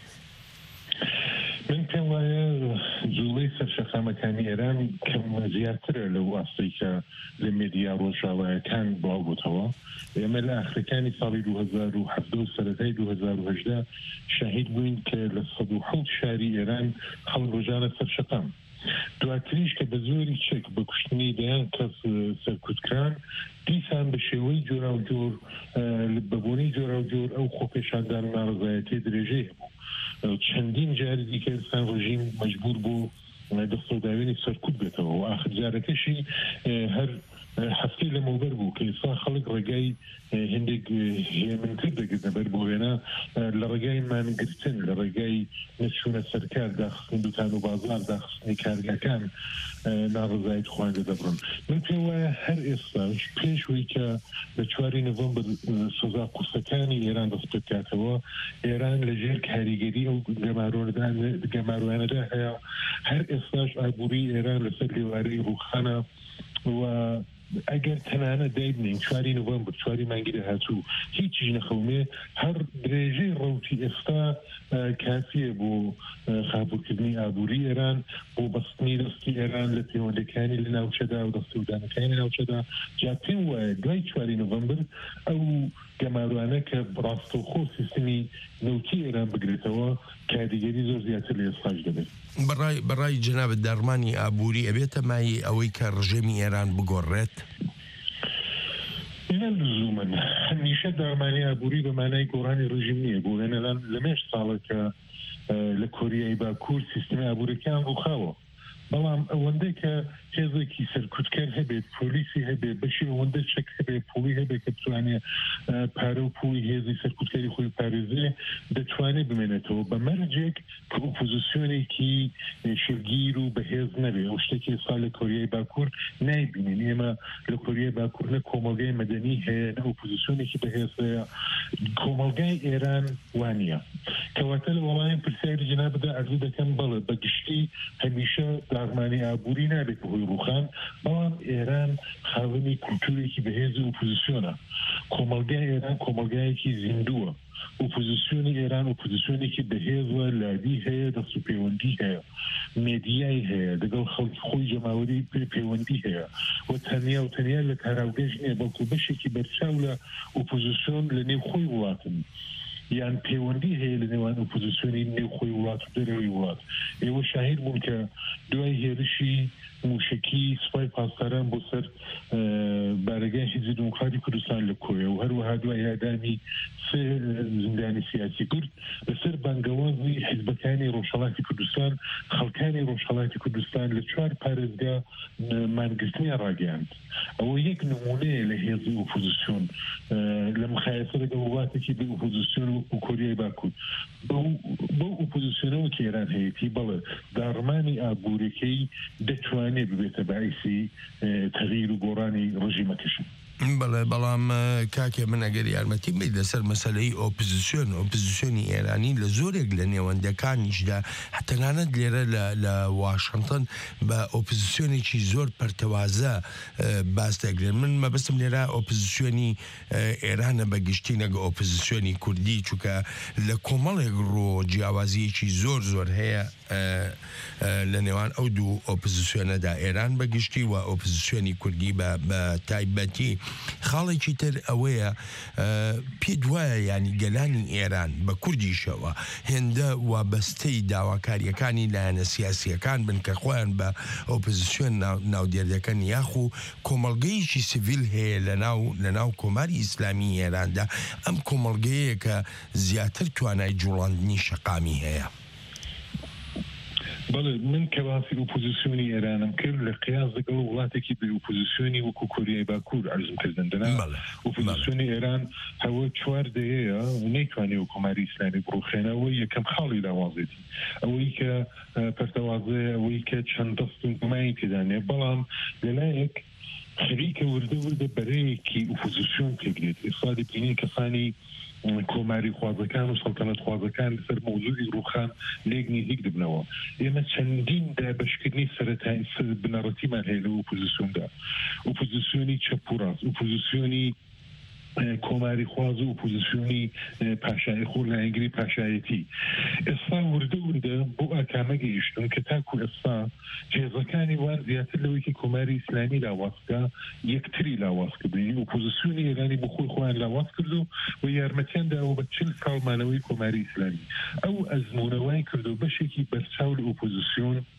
من پێم وایە جوڵەی سەرشەقامەکانی ئێران کەم زیاترە لەو ئاستەی کە لە مێدیا ڕۆژاوایەکان بڵاو بووتەوە. ئێمە لە ئاخرەکانی ساڵی 2017 و سەرەتای 2018 شاهید بووین کە لە 107 شاری ئێران خەڵک ڕۆژانە سەرشەقام. دواتریش کە بە زۆری چێک بە کوشتنی دەیان کەس سەرکوتکران دیسان بە شێوەی جۆرا و جۆر بەبوونی جۆرا و جۆر ئەو خۆپێشاندان و ناڕزایەتی درێژەی هەبوو. چەندین جاری دیکە ئێستا ڕژیم مەجبور بوو دەستۆداوێنی سەرکوت بێتەوە و آخر جارەکەشی هەر هەفتەی لە مەوبەر بوو کە ئێستا خەڵک ڕێگای هێندێک هێمنتر دەگرن بەر بۆ وێنە لە ڕێگای مانگرتن لە ڕێگای نەچوونە سەرکار داخستن دوکان و بازار داخستنی کارگەکان ناڕزایت خواردە دەبڕن من پێم وایە هەر ئێستاش پێشوەی کە لە 4 نۆڤەمبەر سزا قورسەکانی ئێران دەست پێ بکاتەوە ئێران لەژێر کاریگەری ئەو گەماروانەدا هەیە هەر ئێستاش ئابووری ئێران لەسەر لێوارەی ڕووخانە و ئەگەر تەنانە دایبنین 4 نۆڤەمبەر 4 مانگی داهاتوو هیچیش نەخەومێ هەر درێژەی ڕەوتی ئێستا کافیە بۆ خابووکردنی ئابووری ئێران بۆ بەستنی دەستی ئێران لە پەیوەندەکانی لە ناوچەدا و دەستەودانەکانی ناوچەدا جا پێم وایە دوای 4 نۆڤەمبەر ئەو گەماروانە کە ڕاستەوخۆ سیستمی نەوتی ئێران بگرێتەوە کاریگەری زۆر زیاتر لە ئێستاش دەبێت بەڕای جەنابەت دەرمانی ئابووری ئەبێتە مای ئەوەی کە ڕژێمی ئێران بگۆڕێت لزومن هەمیشە دارمانی ئابووری بە مانای گۆڕانی ڕژیم نییە بۆ وێنە لەمێش ساڵێکە لە کۆریای باکوور سیستمی ئابووریەکان ڕووخاوە بەڵام ئەوەندەی کە هێزێکی سەرکوتکار هەبێت پۆلیسی هەبێت بەشی ئەوەندە چەک هەبێت پوڵی هەبێت کە بتوانێت پارە و پوڵی هێزی سەرکوتکاری خۆی پارێزێ دەتوانێت بمێنێتەوە بە مەرجێک کە ئۆپۆزیسیۆنێکی شێرگیر و بەهێز نەبێت ئەو شتێکی سا لە کۆریای باکوور نایبینین ئێمە لە کۆریای باکوور نە کۆمەلگای مەدەنی هەیە نە ئۆپۆزیسیۆنێکی بەهێز هەیە کۆمەلگای ئێران وانە کەواتە لە وەڵامی پرسیاری جەنابەدا ئەرزوو دەکەم بەڵێ بەگشتی هەمیشە داغمانی ئابووری نابێت بەهۆی ڕووخان بەڵام ئێران خاوەنی کولتورێکی بەهێزی ئۆپۆزیسیۆنە کۆمەلگای ئێران کۆمەلگایەکی زیندووە ئۆپۆزیسیۆنی ئێران ئۆپۆزیسیۆنێکی بەهێزە لادی هەیە دەست و پەیوەندی هەیە مێدیای هەیە دەگەڵ خەڵکی خۆی جەماوەری پەیوەندی هەیە و تەنیا لە کاراوگەژ نییە بەڵکو بەشێکی بەرچاو لە ئۆپۆزیسیۆن لە نێو خۆی وڵاتن یان پەیوەندی هەیە لە نێوان ئۆپۆزیسیۆنی نێو خۆی وڵات و دەرەوەی وڵات ئێوە شاهید بوون کە دوای هێرشی موشکی سوپای پاسداران بۆ سەر بارگای حیزبی دموکراتی کوردستان لە کۆیە و هەروەها دوای هادانی سێ زیندانی سیاسی کورد لەسەر بانگەوازی حیزبەکانی ڕۆژهەڵاتی کوردستان خەڵکانی ڕۆژهەڵاتی کوردستان لە 4 پارێزگا مانگرتنی ڕاگەیاند ئەوە یەک نمونەیە لە هێزی ئۆپۆزیسیۆن لە مخایەسە لەگەڵ وڵاتێکی بە ئۆپۆزیسیۆن و کۆریای باکوور بەو ئۆپۆزیسیۆنەوە کە ئێران هەیەی بەڵێ داڕمانی ئابووریەکەی دەتوانێت ببێتە باعیسی تەغییر و گۆڕانی ڕژیمەکەشن بەڵێ بەڵام کاکێ من ئەگەر یارمەتی بێت لەسەر مەسەلەی ئۆپۆزیسیۆنی ئێرانی لە زۆرێک لە نێوەندەکانیشدا تەنانەت لێرە لە واشنگتن بە ئۆپۆزیسیۆنێکی زۆر پەرتەوازە باس دەگرن من مەبەستم لێرە ئۆپۆزیسیۆنی ئێرانە بەگشتی نەگە ئۆپۆزیسیۆنی کوردی چووکە لە کۆمەڵێک ڕۆ جیاوازیەکی زۆر هەیە لە نێوان ئەو دوو ئۆپۆزیسیۆنەدا ئێران بەگشتی و ئۆپۆزیسیۆنی کوردی بە تایبەتی خاڵێکی تر ئەوەیە پێ دوایە ینی گەلانی ئێران بە کوردیشەوە هێندە وابەستەی داواکاریەکانی لایەنە سیاسیەکان بن کە خۆیان بە ئۆپۆزیسیۆن ناودێردەکەن یاخو کۆمەڵگەیەکی سیڤیل هەیە لە ناو کۆماری ئیسلامی ئێراندا ئەم کۆمەڵگەیە کە زیاتر توانای جوڵاندنی شەقامی هەیە بەڵێ من کە باسی ئۆپۆزیسیۆنی ئێرانم کرد لە قیاس لەگەڵ وڵاتێکی بە ئۆپۆزیسیۆنی وەکو کۆریای باکوور عەرزم کردن ئۆپۆزیسیۆنی ئێران هەوە 4 دەیەیە نەیتوانێت کۆماری ئیسلامی بڕوخێنەوە یەکەم خاڵی لاوازێتی ئەوەی کە پەرتەوازەیە ئەوەی کە چەند دەستن گومانی تێدانێ بەڵام لەلایەک خەریکە وردە بەرەیەکی ئۆپۆزیسیۆن تێگرێت ئێستا دەبینین کەسانی کۆماری خوازەکان و سەڵتەنەت خوازەکان لەسەر مەوزوعی ڕووخان لێک نزیک دەبنەوە ئێمە چەندین دابەشکردنی سەرەتایی بنەڕەتیمان هەیە لە ئۆپۆزیسیۆندا ئۆپۆزیسیۆنی چەپ و ڕاست ئۆپۆزیسیۆنی کۆماری خواز و ئۆپۆزیسیۆنی پاشای خۆر لە ئەنگری پاشایەتی ئێستا وردە بۆ ئاکامە گەیشتن کە تاکو ئێستا هێزەکانی وان زیاتر لەوەیکی کۆماری ئیسلامی لاوازکە یەکتری لاوازکردنی ئۆپۆزیسیۆنی ئێرانی بۆ خۆی خۆیان لاواز کردو و یارمەتیانداوە بە 40 ساڵمانەوەی کۆماری ئیسلامی ئەو ئەزمونەوەی کردو بەشێکی بەرچاو لە ئۆپۆزیسیۆن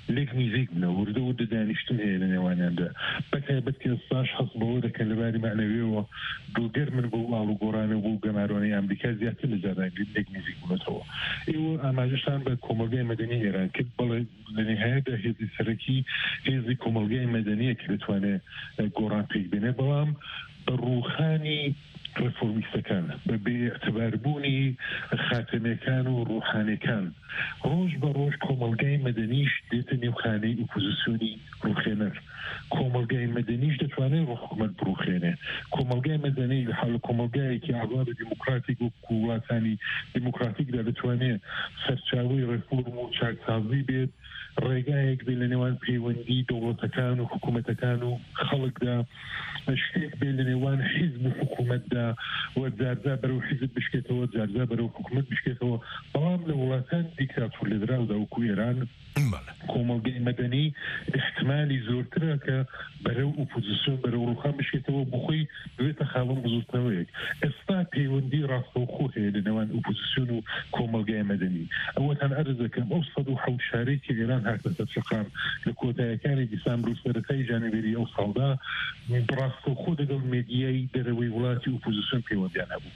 لێک نزیک بنە وردە وردە دانیشتن هەیە لە نێوانیاندا بەتایبەت کە ئێستاش هەست بەوە دەکەن لەباری معنەویەوە دڵگەر من بۆ ئاڵوگۆڕانە بۆ گەمارۆنەی ئەمریکا زیاتر لە جاران لێک نزیک بوونەتەوە ئێوە ئاماژەشان بە کۆمەلگای مەدەنی ئێران کرد بەڵێ لە نهایەتدا هێزی سەرەکی هێزی کۆمەلگای مەدەنیە کە دەتوانێت گۆڕان پێک بێنێ بەڵام بە ڕووخانی ڕفۆرمیستەکان بە بێئتباربوونی خاتەمەکان و ڕوحانەکان ڕۆژ بە ڕۆژ کۆمەلگای مەدەنیش دێتە نێوخانەی ئۆپۆزیسیۆنی ڕوخێنەر کۆمەلگای مەدەنیش دەتوانێت ڕۆحکومەت بڕوخێنێ کۆمەلگای مەدەنی لە حاڵە کۆمەلگایەکی ئاغاڵە دیموکراتیک و وڵاتانی دیموکراتیکدا دەتوانێت سەرچاوەی ڕێفۆرم و چاکسازی بێت ڕێگایەک بێت لە نێوان پەیوەندی دەوڵەتەکان و حکوومەتەکان و خەڵکدا شتێک بێت لە نێوان حیزب و حکوومەتدا و جارجار بەرەو حیزب بشکێتەوە جارجار بەرەو حکوومەت بشکێتەوە بەڵام لە وڵاتان دیکتاتۆر لێدراودا وەکو ئێران کۆمەلگای مەدەنی احتمالی زۆرترە کە بەرەو ئۆپۆزیسیۆن بەرەو ڕووخان بشکێتەوە بخۆی بێتە خاوەن بزوتنەوەیەک ئێستا پەیوەندی ڕاستەوخۆ هەیە لە نێوان ئۆپۆزیسیۆن و کۆمەلگای مەدەنی ئەوەتان عەرز دەکەم ئەو 107 شارێکی ئێران هاتە سەر شەقام لە کۆتاییەکانی دیسامبر و سەرەتای ژانێڤەری ئەو ساڵدا ڕاستەوخۆ لەگەڵ مێدیای دەرەوەی وڵاتی ئۆپۆزیسیۆن پەیوەندیان هەبوو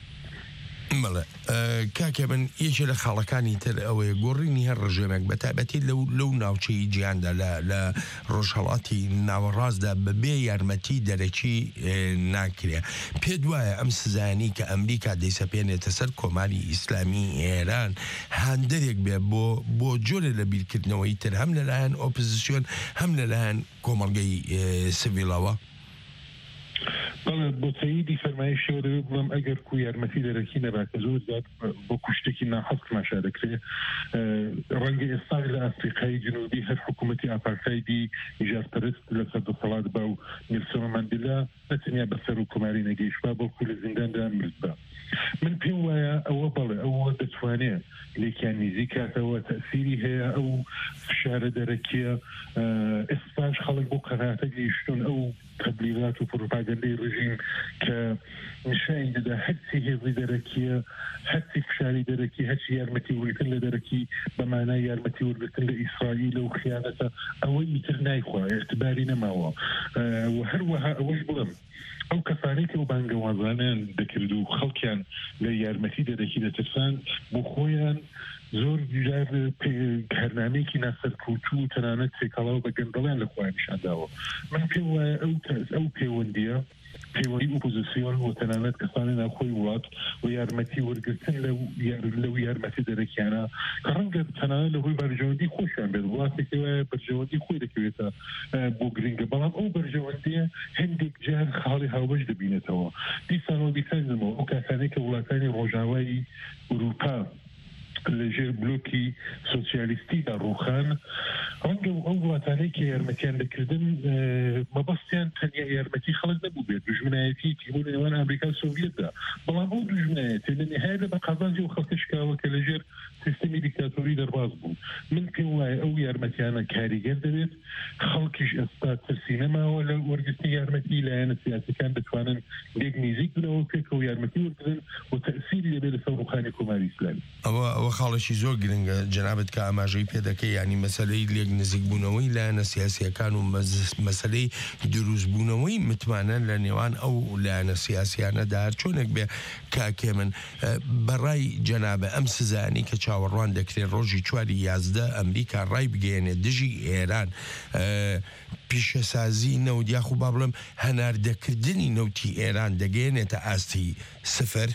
بەڵێ کاکە من یەکێ لە خاڵەکانی تر ئەوەیە گۆڕینی هەر ڕژێمێک بەتابەتی لەو ناوچەی گیاندا لە ڕۆژهەڵاتی ناوەڕاستدا بەبێ یارمەتی دەرەکی ناکرێ پێ دوایە ئەم سزانی کە ئەمریکا دەیسەپێنێتە سەر کۆماری ئیسلامی ئێران هاندەرێک بێ بۆ جۆرە لە بیرکردنەوەی تر هەم لەلایەن ئۆپۆزیسیۆن هەم لەلایەن کۆمەڵگەی سڤیلەوە بەڵێ بۆ تەییدی فەرمایشەوە دەوێت بڵم ئەگەر کو یارمەتی دەرەکی نەباتە زۆر زیاد بۆ کوشتێکی ناحەق تماشا دەکرێت ڕەنگە ئێستا لە ئەفریقای جنوبی هەر حکوومەتی ئاپارتایدی نیژارپەرست لەسەر دەسەڵات بە و نێلسۆن ماندێلا نەتەنیا بەسەر و کۆماری نەگەیشتبا بەڵکو لە زینداندا مرد بە من پێم وایە ئەوە بەڵێ ئەوە دەتوانێت لێکیان نزیک کاتەوە تەسیری هەیە ئەو فشارە دەرەکیە ئێستاش خەڵک بۆ قەناعەتە گەیشتون ئەو تەبلیغات و پروپاگەندەی ڕژیم کە نیشانی دەدا هەرچی هێزی دەرەکیە هەرچی فشاری دەرەکی هەرچی یارمەتی وەرگرتن لە دەرەکی بەمانای یارمەتی وەرگرتن لە ئیسرائیل و خیانەتە ئەوەی ئیتر نایخوا ئێعتباری نەماوە و هەروەها ئەوەش بڵم ئەو کەسانی کە و بانگەوازانیان دەکرد و خەڵکیان لە یارمەتی دەرەکی دەترسان بۆ خۆیان زۆر جار هەرنامەیەکی ناسەرکەوتوو و تەنانەت سێکەڵاو بە گەندەڵیان لە خۆیان نیشانداوە من پێم وایە ئەو پەیوەندیە پەیوەندی ئۆپۆزیسیۆن و تەنانەت کەسانی ناوخۆی وڵات و یارمەتی وەرگرتن لەو یارمەتی دەرەکیانە کە ڕەنگە تەنانەت لە ڕووی بەرژەوەندی خۆشیان بێت وڵاتێکی وایە بەرژەوەندی خۆی دەکەوێتە بۆ گرنگە بەڵام ئەو بەرژەوەندیە هەندێک جار خاڵی هاوبەش دەبینێتەوە دیسانەوە بیکەنمەوە ئەو کاتانەی کە وڵاتانی ڕۆژاوایی ئوروپا لەژێر بلوکی سۆسیالیستیدا ڕووخان ڕەنگە ئەو وڵاتانەی کە یارمەتیان دەکردن مەبەستیان تەنیا یارمەتی خەڵک نەبوو بێت دوژمنایەتی تیبوو لە نێوان ئەمریکا سۆڤیەتدا بەڵام ئەو دوژمنایەتی لە نهایەتدا بە قازانجی و خەڵکە شکاوە کە لەژێر سیستەمی دیکتاتۆری دەرباز بوو من پێم وایە ئەو یارمەتیانە کاریگەر دەبێت خەڵکیش ئێستا ترسی نەماوە لە وەرگرتنی یارمەتی لایەنە سیاسەکان دەتوانن لێک نزیک بنەوە پێکەوە یارمەتی وەرگرن و تەئسیری دەبێت لەسەر ڕووخانی کۆماری ئیسلامی ئەوە خاڵێکی زۆر گرنگە جەنابەت کە ئاماژەی پێ دەکەی ینی مەسەلەی لێک نزیک بوونەوەی لایەنە سیاسیەکان و مەسەلەی دروست بوونەوەی متمانە لە نێوان ئەو لایەنە سیاسیانەدا چۆنێک بێ کاکێ من بەڕای جەنابە ئەم سزانی کە چاوەڕوان دەکرێت ڕۆژی 4/11 ئەمریکا ڕای بگەێنێت دژی ئێران پیشەسازی نەوت یاخو با بڵێم هەناردەکردنی نەوتی ئێران دەگەێنێتە ئاستی سفر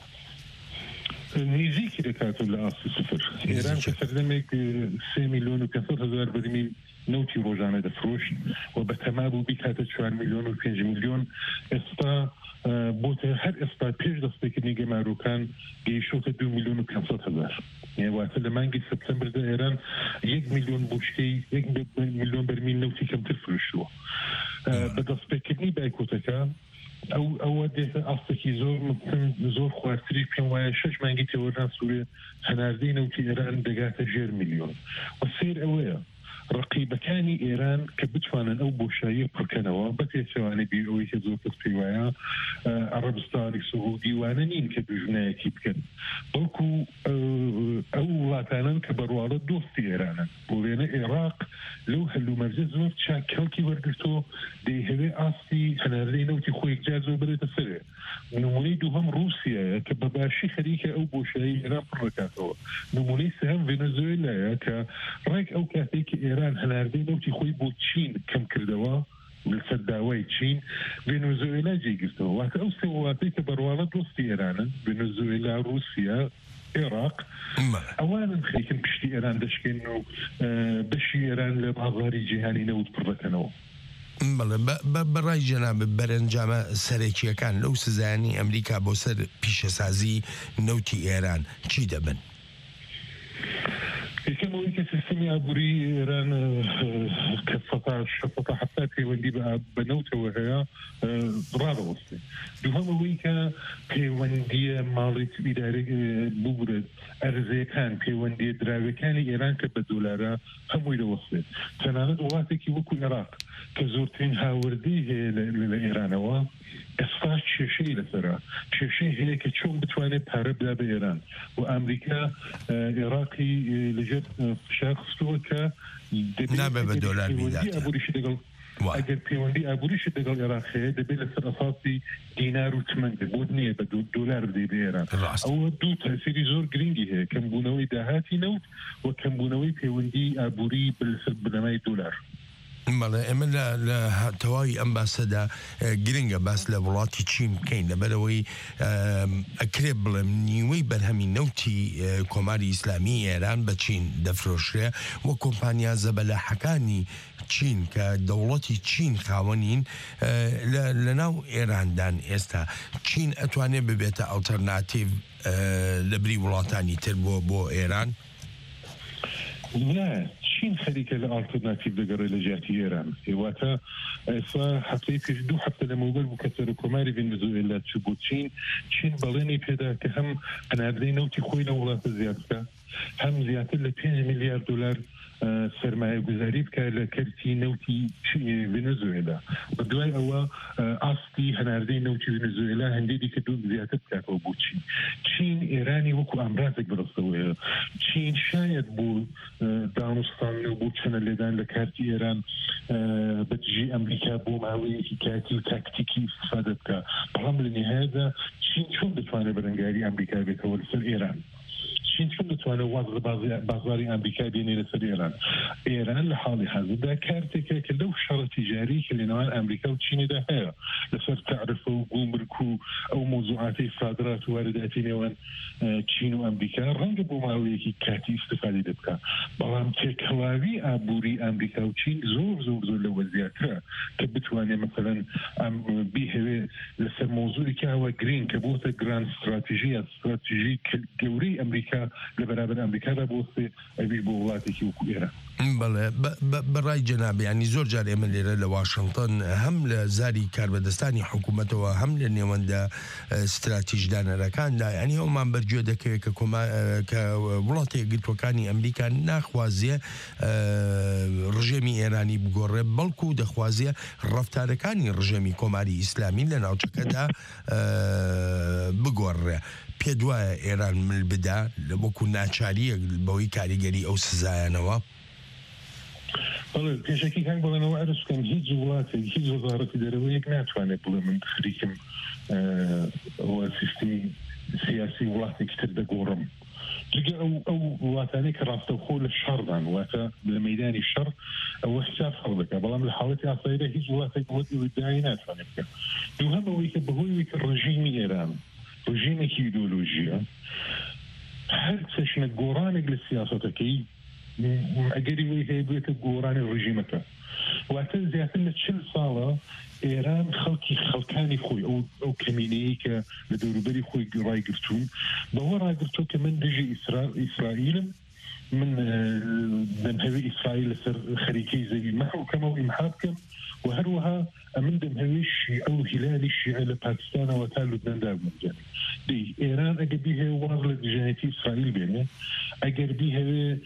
نزیکی دەکاتە لە ئاستی سفر ئێران کە سەردەمێک 3,500,000 بەرمیل نەوتی ڕۆژانە دەفرۆشت و بە تەما بوو بیکاتە 4,5 ملیۆن ئێستا بۆتە هەر ئێستا پێش دەستپێکردنی گەماروکان گەیشتۆتە 2,500,000 واتە لە مانگی سپتەمبردا ئێران 1 ملیۆن بۆشکەی 1 ملیۆن بەرمیل نەوتی کەمتر فرۆشتووە بە دەستپێکردنی بایکۆتەکە ئەوە دێتە ئاستێکی زۆر خواردتری پێم وایە 6 مانگی تێوەران سوورێ هەناردەی نەوتی ئێران دەگاتە 0 ملیۆن و سیر ئەوەیە ڕقیبەکانی ئێران کە بتوانن ئەو بۆشاییە پڕکەنەوە بەتێچوانە بیرەوەی کە زۆر کەس پێی وایە عەرەبستانی سعودیوانە نین کە دوژنایەکی بکەن بەڵکو ئەو وڵاتانن کە بەڕواڵە دۆستی ئێرانن بۆ وێنە عێراق لەو هەلومەرجە زۆر کەڵکی وەرگرتۆ دەیهەوێ ئاستی هەناردەی نەوتی خۆی جار زۆر بێتە سەرێ نمونەی دووهەم رووسیایە کە بەباشی خەریکە ئەو بۆشایی ئێران پڕەکاتەوە نمونەی سەهەم ڤێنزوێلایە کە ڕێک ئەو کاتێک کە ئێران هەناردەی نەوتی خۆی بۆ چین کەم کردەوە لەسەر داوای چین ڤێنزوێلا جێگرتەوە واتە ئەو سێ وڵاتەی کە بەڕواڵە دۆستی ئێرانن ڤێنزوێلا رووسیا عێراق ئەوانن خەریکن پشتی ئێران دەشکێن و بەشی ئێران لە بازاری جیهانی نەوت پڕەکەنەوە بەڕای جەناب بەرەنجامە سەرەکیەکان لەو سزایانی ئەمریکا بۆ سەر پیشەسازی نەوتی ئێران چی دەبن؟ یەکەمەوەی کە سیستەمی ئابووری ئێران کە حتا پەیوەندی بە نەوتەوە هەیە ڕادەوەستێ دووهەمەوەی کە پەیوەندیە ماڵی ئیدارەی ببرێت ئەرزەکان پەیوەندی دراوەکانی ئێران کە بە دۆلارە هەمووی دەوەستێت تەنانەت وڵاتێکی وەکو عێراق کە زۆرترین هاوردی هەیە لە ئێرانەوە ئێستا کێشەی لەسەرە کێشەی هەیە کە چۆن بتوانێت پارە بدا بە ئێران و ئەمریکا عێراقی لەژێر فشار خستووە کە نابێ بە دۆلار میدات ئەگەر پەیوەندی ئابووریشت لەگەڵ عێراق هەیە دەبێت لەسەر ئەساسی دینار و تمەنگە بۆ نییە بە دۆلار بدەی بە ئێران ئەوە دوو تەسیری زۆر گرنگی هەیە کەمبوونەوەی داهاتی نەوت و کەمبوونەوەی پەیوەندی ئابووری لەسەر بنەمای دۆلار بەڵێ ئێمە لە تەواوی ئەم باسەدا گرنگە باس لە وڵاتی چین بکەین لەبەرەوەی ئەکرێ بڵێم نیوەی بەرهەمی نەوتی کۆماری ئیسلامی ئێران بە چین دەفرۆشرێ وە کۆمپانیا زەبەلاحەکانی چین کە دەوڵەتی چین خاوەنین لە ناو ئێراندان ئێستا چین ئەتوانێت ببێتە ئەڵتەرناتیڤ لە بری وڵاتانی تر بۆ ئێران؟ چین خەریکە لە ئالتەرناتیڤ دەگەڕێ لە جیاتی ئێران هێواتە ئێستا هەفتەی پێش دوو هەفتە لە مەوبەر بوو کە سەرۆکۆماری ڤێنزوێلا چوو بۆ چین بەڵێنی پێدا کە هەم هەناردەی نەوتی خۆی لە وڵاتە زیاد بکە هەم زیاتر لە 5 میلیارد دلار سرمایه گذاری بکە لە کەرتی نەوتی ڤێنزوێلا بە دوای ئەوە ئاستی هەناردەی نەوتی ڤێنزوێلا هەندێکی کە دوو زیاتر بکاتەوە بۆ چین ئێرانی وەکو ئامرازێک بەڕستەوەیە چین شاید بۆ دانوستان و بۆ چەنە لێدان لە کارتی ئێران بەدژی ئەمریکا بۆ ماوەیەکی کاتی و تاکتیکی استفادە بکە بەڵام لە نهایەتدا چین چۆن دەتوانێت بەرەنگاری ئەمریکا بێتەوە لەسەر ئێران چین چۆن دەتوانێت واز لە بازاری ئەمریکا بێنێ لەسەر ئێران لە حاڵی حەزدا کارتێکە کە لەو شەڕە تیجاری کە لەنێوان ئەمریکا و چینیدا هەیە لەسەر تعرفە و گومرک و ئەو مۆزوعاتی صادرات و وارداتی نێوان چین و ئەمریکا ڕەنگە بۆ ماوەیەکی کاتی استفادە دەبکە بەڵام تێکەڵاوی ئابووری ئەمریکا و چین زۆر لەوە زیاترە کە بتوانێت مەسەلەن بیهەوێ لەسەر مۆزوعێکی ئەوە گرین کە بۆتە گران استراتیژی گەورەی ئەمریکا لە بەرابەر ئەمریکادا بۆستێ ئەوی بۆ وڵاتێکی وەکو ئێران بەڵێ بەڕای جەناب ینی زۆر جار ئێمە لێرە لە واشنگتن هەم لە زاری کاربەدەستانی حکوومەتەوە هەم لە نێوەندە استراتیژدانەرەکاندا ینی ئەومان بەرگوێ دەکەوێت کە وڵاتی یەکگرتوەکانی ئەمریکا ناخوازیە ڕژێمی ئێرانی بگۆڕێ بەڵکو دەخوازیە ڕەفتارەکانی ڕژێمی کۆماری ئیسلامی لە ناوچەکەدا بگۆڕێ پێ دوایە ئێران مل بدا لە وەکو ناچاریە بەوەی کاریگەری ئەو سزایانەوە پێشکی کان بڵێنەوە ئەرسکەم هیچ وڵاتێک هیچ وەزارەتی دەرەوەیەک ناتوانێت بڵێ من خریکم ئەوە سیستمی سیاسی وڵاتێکی تر دەگۆڕم جگە ئەو وڵاتانەی کە ڕاستەوخۆ لە شەڕدان واتە لە مەیدانی شەڕ ئەوە حساب هەڵ دەکات بەڵام لە حاڵەتی ئاساییدا هیچ وڵاتێک وەدای ناتوانێت بکات دووهەمەوەی کە بەهۆی کە ڕژیمی ئێران ڕژیمێکی ئیدۆلۆژیە هەر چەشنە گۆڕانێک لە سیاسەتەکەی ئەگەری وی هەیە بێتە گۆڕانی ڕژیمەکە واتە زیاتر لە 40 ساڵە ئێران خەڵکانی خۆی ئەو کەمینەیە کە لە دەوروبەری خۆی ڕایگرتوون بەوە ڕاگرتووە کە من دژی ئیسرائیلم من دمهوي إسرائيل خريكي زي محكمة وإمحاكم وهروها من دمهوي الشيعة وهلال الشيعة لباكستان وتال لبنان داو من جانب دي إيران أجر بيها واغلة جانتي إسرائيل بينه أجر بيها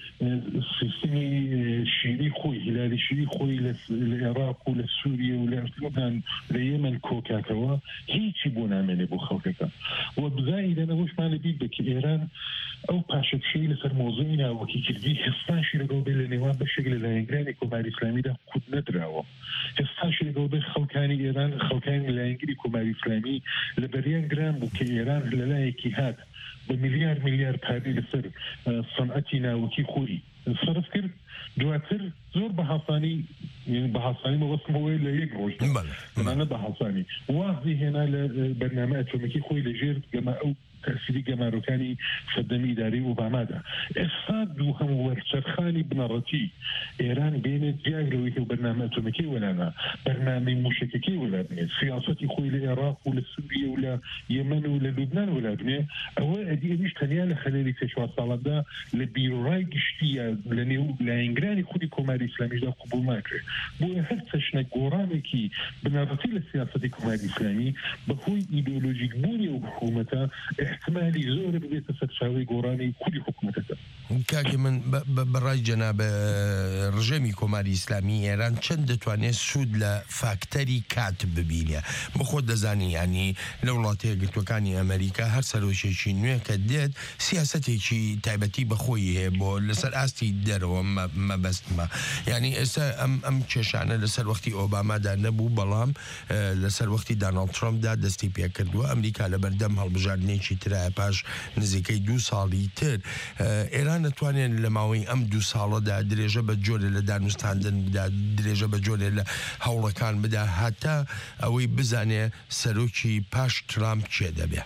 سيستمي شيعي خوي هلالي شيعي خوي للعراق ولسوريا وللبنان ليمن كوكاكوا هيك بونا من أبو خوكاكا وبزايد أنا وش ما نبي بك إيران أو باشا شيء لسر موضوعنا وكي كردي حسناشي لقو بالنواب بالشكل لانجراني كومار إسلامي ده كود ندراوه حسناشي لقو بالخلقاني إيران خلقاني لانجري كومار إسلامي لبريان جرام وكي إيران للايكي هاد بمليار باري لسر صنعتنا وكي خوي صرف كرد دواتر زور بحصاني يعني بحصاني ما وصل هو إلا يقروش أنا بحصاني واضي هنا لبرنامج ومكي خوي لجير جماعة تأثيري جماروكاني خدمي إداري أوباما ده إفساد دوهم ورشخاني بنارتي إيران بين جاغلوي وبرنامج أتوميكي ولا أنا برنامج مشككي ولا بني سياستي خوي للعراق ولا سوريا ولا يمن ولا لبنان ولا بني أو أدي مش تنيا لخلالي تشوى صالح ده لبيراي قشتيا لنيو لإنجراني خودي كوماري إسلامي ده قبول ما كره بو هرتشنا جورامي كي بنارتي للسياسة كوماري إسلامي بخوي إيديولوجيك بوني وحكومته احتمالي زور ببيت سرشاوي قوراني كل حكومته كاكي من براي جناب رژێمی کۆماری ئیسلامی ئێران چەند دەتوانێت سوود لە فاکتەری کات ببینێ بخۆ دەزانی ینی لە وڵاتە یەکگرتووەکانی ئەمریکا هەر سەرۆکێکی نوێ کە دێت سیاسەتێکی تایبەتی بەخۆی هەیە بۆ لەسەر ئاستی دەرەوە مەبەستمە ینی ئێستا ئەم کێشانە لەسەر وەختی ئۆبامادا نەبوو بەڵام لەسەر وەختی داناڵد ترامپدا دەستی پێکردووە ئەمریکا لە بەردەم هەڵبژاردنێکی ترایە پاش نزیکەی 2 ساڵی تر ئێران نتوانێت لە ماوەی ئەم 2 ساڵەدا درێژە بە جۆرە لە دانوستاندن بدا درێژە بە جۆرە لە هەوڵەکان بدا هەتا ئەوەی بزانێ سەرۆکی پاش ترامپ کێ دەبێ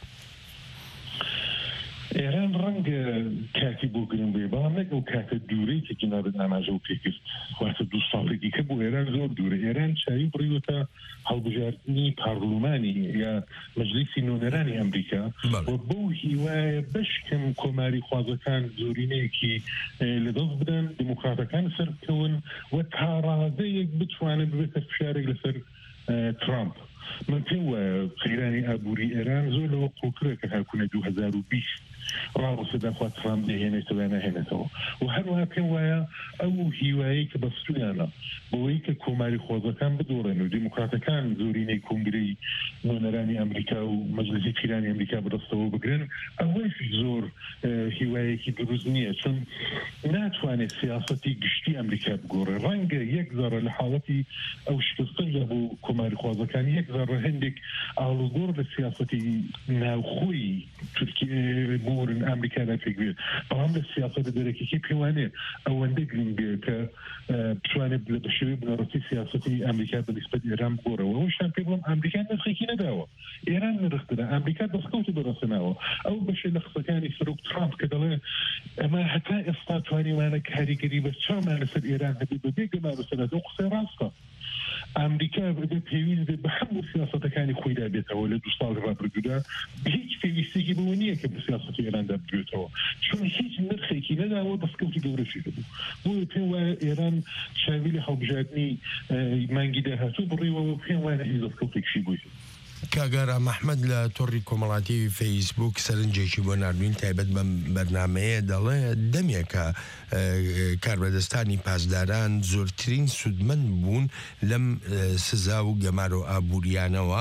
إيران رنگ كاتي بو جرين بيبان نك وكات دوري كنا بدنا جو فيكس وقت 2 سالگی که بو إيران زور دوره إيران شايف بريوتا هالبجارني برلماني يا مجلس نونراني أمريكا وبو هواية باش كم كوماري خوازكان زوريني كي لدوز بدن ديمقراطكان سركون وتهارازيك بتوان ببيت فشارك لسر ترامب من هو خيراني أبوري إيران زور لو قوكرك هاكونا 2020 رابو صداقات ترامب هنا تبانا هنا تو وهروها كوايا أو هواية كبستويانا بويك كوماري خوازا كان بدورن وديمقراطا كان زوريني كونغري نونراني أمريكا ومجلسي فيراني أمريكا برستو بقرن أول في زور هواية كبروزنية چون ناتواني سياستي قشتي أمريكا بقور رنگ يكزر لحالتي أو شكستية بو كوماري خوازا كان يكزر هندك أهلو قور للسياستي ناوخوي تركي بورن أمريكا لا تقبل طبعا السياسة بدركي كيف هوانه أو ندقلن بشوانه بشوي بنرتي سياسة أمريكا بالنسبة لإيران بورا وهوش كان بيقولون أمريكا نسخي نداوة إيران نرختنا أمريكا بسكوت برسناوة أو بشي لخصكاني سروق ترامب كده أما حتى إسطاتواني وانا كهاري قريبة شو ما نسل إيران هدي بديق ما رسنة وقصي راسها أمريكا بدأت تهويز بحمل سياسة كان خويدا بيتها ولا 2 سال رابر جدا بهيك في ويستيجي بونية كبسياسة إيران دا بيوتها شون هيك نرخي كي ندا هو بس كوتي دورشي بو بين إيران شاويلي حوجاتني مانجيدا هاتو بري وبين وانا هيز كوتي شي بوي کاگەرە محمد لە تۆڕی کۆمەڵاتی فەیسبوک سەرنجێکی بۆ نردوین تایبەت بەم بەرنامەیە دەڵێ دەمێکە کاربەدەستانی پاسداران زۆرترین سودمەند بوون لەم سزا و گەمار و ئابووریانەوە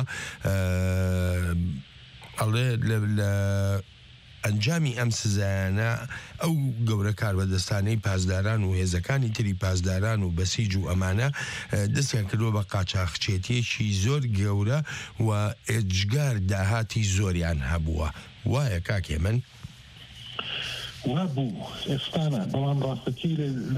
ئەڵێ لە ئەنجامی ئەم سزایانە ئەو گەورە کاربەدەستانەی پاسداران و هێزەکانی تری پاسداران و بەسیج و ئەمانە دەستیان کردووە بە قاچاقچێتیەکی زۆر گەورە و ئێجگار داهاتی زۆریان هەبووە وایە کاکێ من؟ وابو استانا بلان راستكي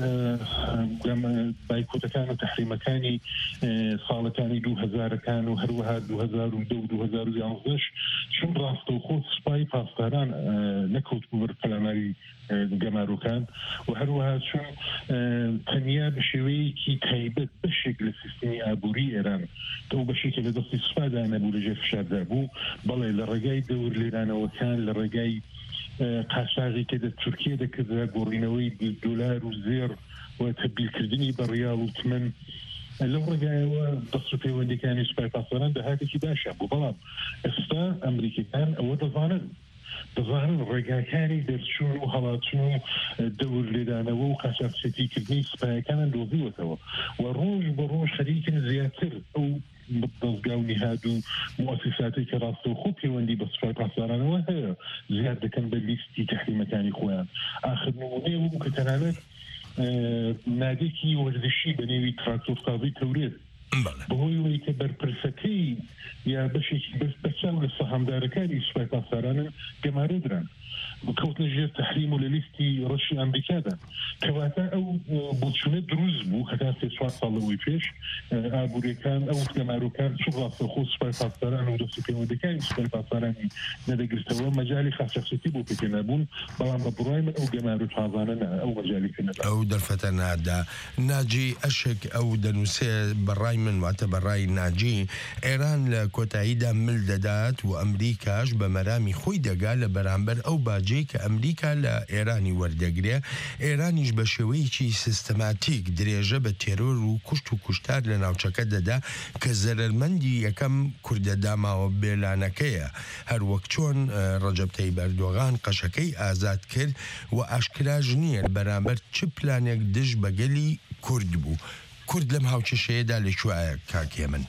بايكوتا كان تحريم كاني صالة كاني 2000 كانوا هروها 2002 2011 شن راستو خود سباي باستاران نكوت بور كلاماري جمارو كان وهروها شن تنيا بشوي كي تايبت بشكل سيستمي ابوري ايران تو بشكل دستي سفاده انا بولجي في شاد ابو بلا للرجاي دور ليران وكان للرجاي قاچاغی کە تورکیە دەکردرا گۆڕینەوەی دۆلار و زێر و تەبدیلکردنی بە ڕیال و تمەن لەو ڕێگایەوە دەست و پەیوەندیەکانی سوپای پاسەران داهاتێکی باشە بۆ بەڵام ئێستا ئەمریکەکان ئەوە دەزانن ڕێگاکانی دەرچوون و هەڵاتچون و دەور لێدانەوە و قاچاقچێتیکردنی سوپایەکانان دۆزیوەتەوە و ڕۆژ بە ڕۆژ خەریکن زیاتر ئەو دەستگا و نهاد و مؤسساتی کە ڕاستەوخۆ پەیوەندی بە سوپای پاسەرانەوە هەیە زیاد دەکەن بە لیستی تەحریمەکانی خۆیان ئاخر نمونەیە بوو کە تەنانەت نادێکی وەرزشی بە نێوی تراکتۆرسازی تەورێت بەهۆی ئەوەی کە بەرپرسەکەی یا بەشێکی بەچاو لە سەهامدارەکانی سوپای پاسەرانن گەمارەدران کەوتنە ژێر تەحریم و لە لیستی ڕەشی ئەمریکادا کەواتە ئەو بۆچوونە دروست بوو هەتا 3-4 ساڵەوەی پێش ئابوووریەکان ئەو گەمارۆکان چوو ڕاستەخۆ سوپای پاسەران و دەست و پەیوەندەکانی سوپای پاسەرانی نەدەگرتەوە مەجالی خاچەخسەتی بۆ پێکە نەبوون بەڵام بە بڕای من ئەو گەمار و تازانە ئەو مەجالی پێ نەدا ئەو دەرفەتە نادا ناجی ئەشێک ئەو دەنووسێ بەڕای من واتە بەڕای ناجی ئێران لە کۆتاییدا مل دەدات و ئەمریکاش بە مەرامی خۆی دەگا لە بەرامبەر ئەو باجێ کە ئەمریکا لە ئێرانی وەردەگرێ ئێرانیش بە شێوەیەکی سیستەماتیک درێژە بە تێرۆر و کوشت و کوشتار لە ناوچەکە دەدا کە زەرمەندی یەکەم کوردە داماوە بێلانەکەیە هەروەک چۆن ڕەجەب تەیب ئەردۆغان قەشەکەی ئازاد کرد و ئاشکراژ نییە بەرامبەر چ پلانێک دژ بەگەلی کورد بوو کورد لەم هاوچەشەیەدا لەکوایە کاکێ من